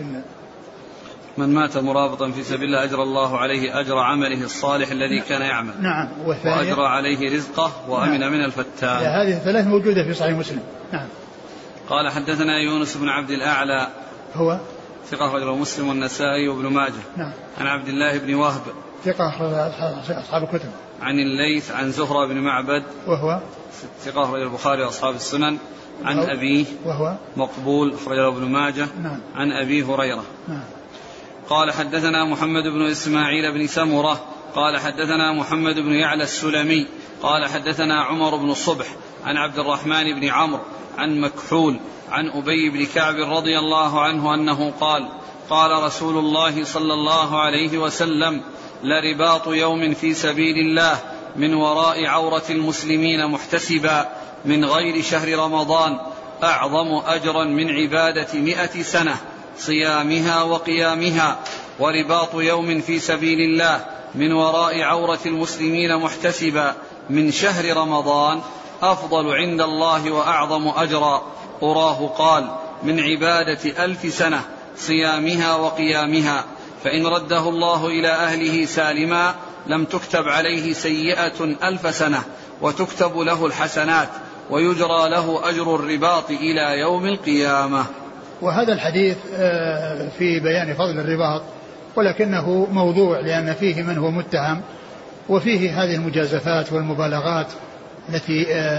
من مات مرابطا في سبيل الله أجرى الله عليه أجر عمله الصالح الذي كان يعمل. نعم. وأجرى عليه رزقه وأمن نعم. من الفتان. هذه الثلاث موجودة في صحيح مسلم. نعم. قال حدثنا يونس بن عبد الأعلى هو ثقة رجل مسلم والنسائي وابن ماجه. نعم. عن عبد الله بن وهب ثقة أصحاب الكتب. عن الليث عن زهرة بن معبد وهو ثقة رجل البخاري وأصحاب السنن. عن أبيه وهو مقبول رجل ابن ماجه. نعم. عن أبي هريرة. نعم. قال حدثنا محمد بن إسماعيل بن سمرة قال حدثنا محمد بن يعلى السلمي قال حدثنا عمر بن الصبح عن عبد الرحمن بن عمرو عن مكحول عن أبي بن كعب رضي الله عنه أنه قال: قال رسول الله صلى الله عليه وسلم: لرباط يوم في سبيل الله من وراء عورة المسلمين محتسبا من غير شهر رمضان أعظم أجرا من عبادة مئة سنة صيامها وقيامها، ورباط يوم في سبيل الله من وراء عورة المسلمين محتسبا من شهر رمضان أفضل عند الله وأعظم أجرا. أراه قال: من عبادة ألف سنة صيامها وقيامها، فإن رده الله إلى أهله سالما لم تكتب عليه سيئة ألف سنة وتكتب له الحسنات ويجرى له أجر الرباط إلى يوم القيامة. وهذا الحديث في بيان فضل الرباط، ولكنه موضوع لأن فيه من هو متهم وفيه هذه المجازفات والمبالغات التي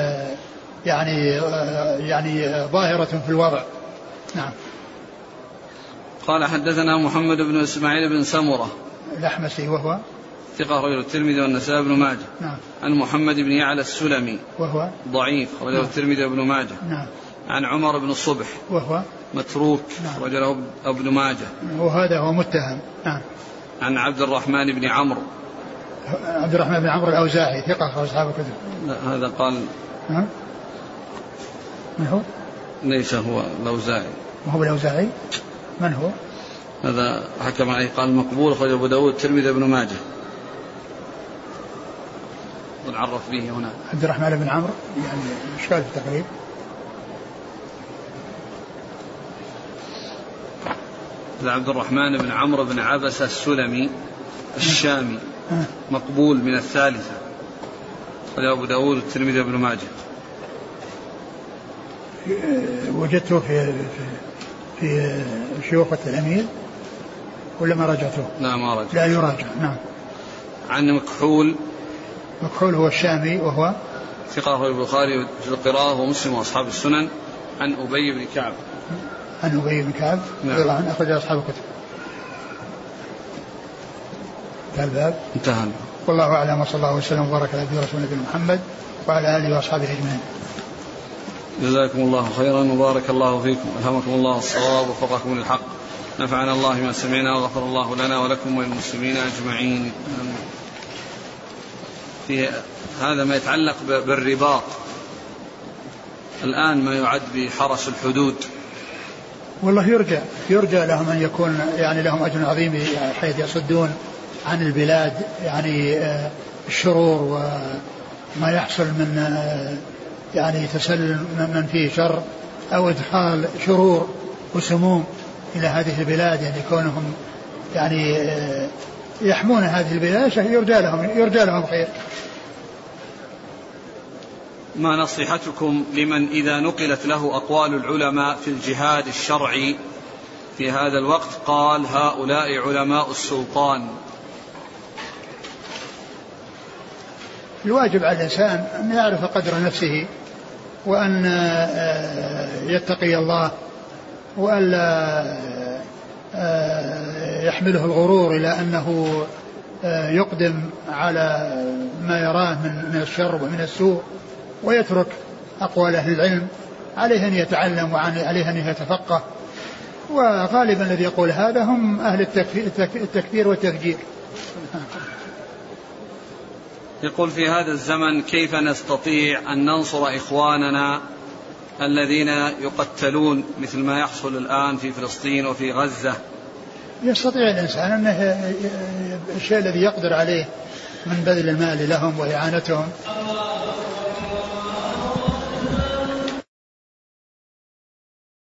يعني يعني ظاهرة في الوضع. نعم. قال حدثنا محمد بن إسماعيل بن سمرة الأحمسي وهو ثقة رجل الترمذي والنسائي بن ماجه. نعم. عن محمد بن يعلى السلمي وهو ضعيف رجل الترمذي وابن ماجه. نعم. عن عمر بن الصبح وهو متروك نعم. رجله ابن ماجه وهذا هو متهم. نعم. عن عبد الرحمن بن عمرو عبد الرحمن بن عمرو الأوزاعي ثقة أصحاب الكتب. لا هذا قال ها؟ من هو؟ ليس هو الأوزاعي. ما هو الأوزاعي؟ من هو؟ هذا حكم عليه قال مقبول خرج أبو داود الترمذي ابن ماجه ونعرف به هنا. عبد الرحمن بن عمرو يعني إشكال في التقريب. عبد الرحمن بن عمرو بن عبسة السلمي الشامي مقبول من الثالثة خرج أبو داود الترمذي ابن ماجه. وجدته في في, في شيوخ التلاميذ ولا ما راجعته؟ لا ما راجع. لا يراجع. نعم. عن مكحول. مكحول هو الشامي وهو ثقة في البخاري في القراءة ومسلم وأصحاب السنن. عن أبي بن كعب. عن أبي بن كعب. نعم. عن أخرج أصحاب الكتب. الباب انتهى. والله أعلم وصلى الله وسلم وبارك على عبده ورسوله نبينا محمد وعلى آله وأصحابه أجمعين. جزاكم الله خيرا وبارك الله فيكم. ألهمكم الله الصواب ووفقكم للحق. نفعنا الله ما سمعنا وغفر الله لنا ولكم وللمسلمين أجمعين. في هذا ما يتعلق بالرباط الآن ما يعد بحرس الحدود. والله يرجى يرجى لهم أن يكون يعني لهم أجر عظيم حيث يصدون عن البلاد يعني الشرور وما يحصل من يعني تسلل من فيه شر أو إدخال شرور وسموم إلى هذه البلاد، يعني كونهم يعني يحمون هذه البلاد يرجى لهم يرجى لهم خير. ما نصيحتكم لمن إذا نقلت له أقوال العلماء في الجهاد الشرعي في هذا الوقت قال هؤلاء علماء السلطان؟ الواجب على الإنسان أن يعرف قدر نفسه وأن يتقي الله وألا يحمله الغرور إلى أنه يقدم على ما يراه من الشر ومن السوء ويترك أقوال أهل العلم. عليه أن يتعلم وعليه أن يتفقه، وغالبا الذي يقول هذا هم أهل التكفير والتفجير. يقول في هذا الزمن كيف نستطيع أن ننصر إخواننا الذين يقتلون مثل ما يحصل الآن في فلسطين وفي غزة؟ يستطيع الإنسان أنه الشيء الذي يقدر عليه من بذل المال لهم وإعانتهم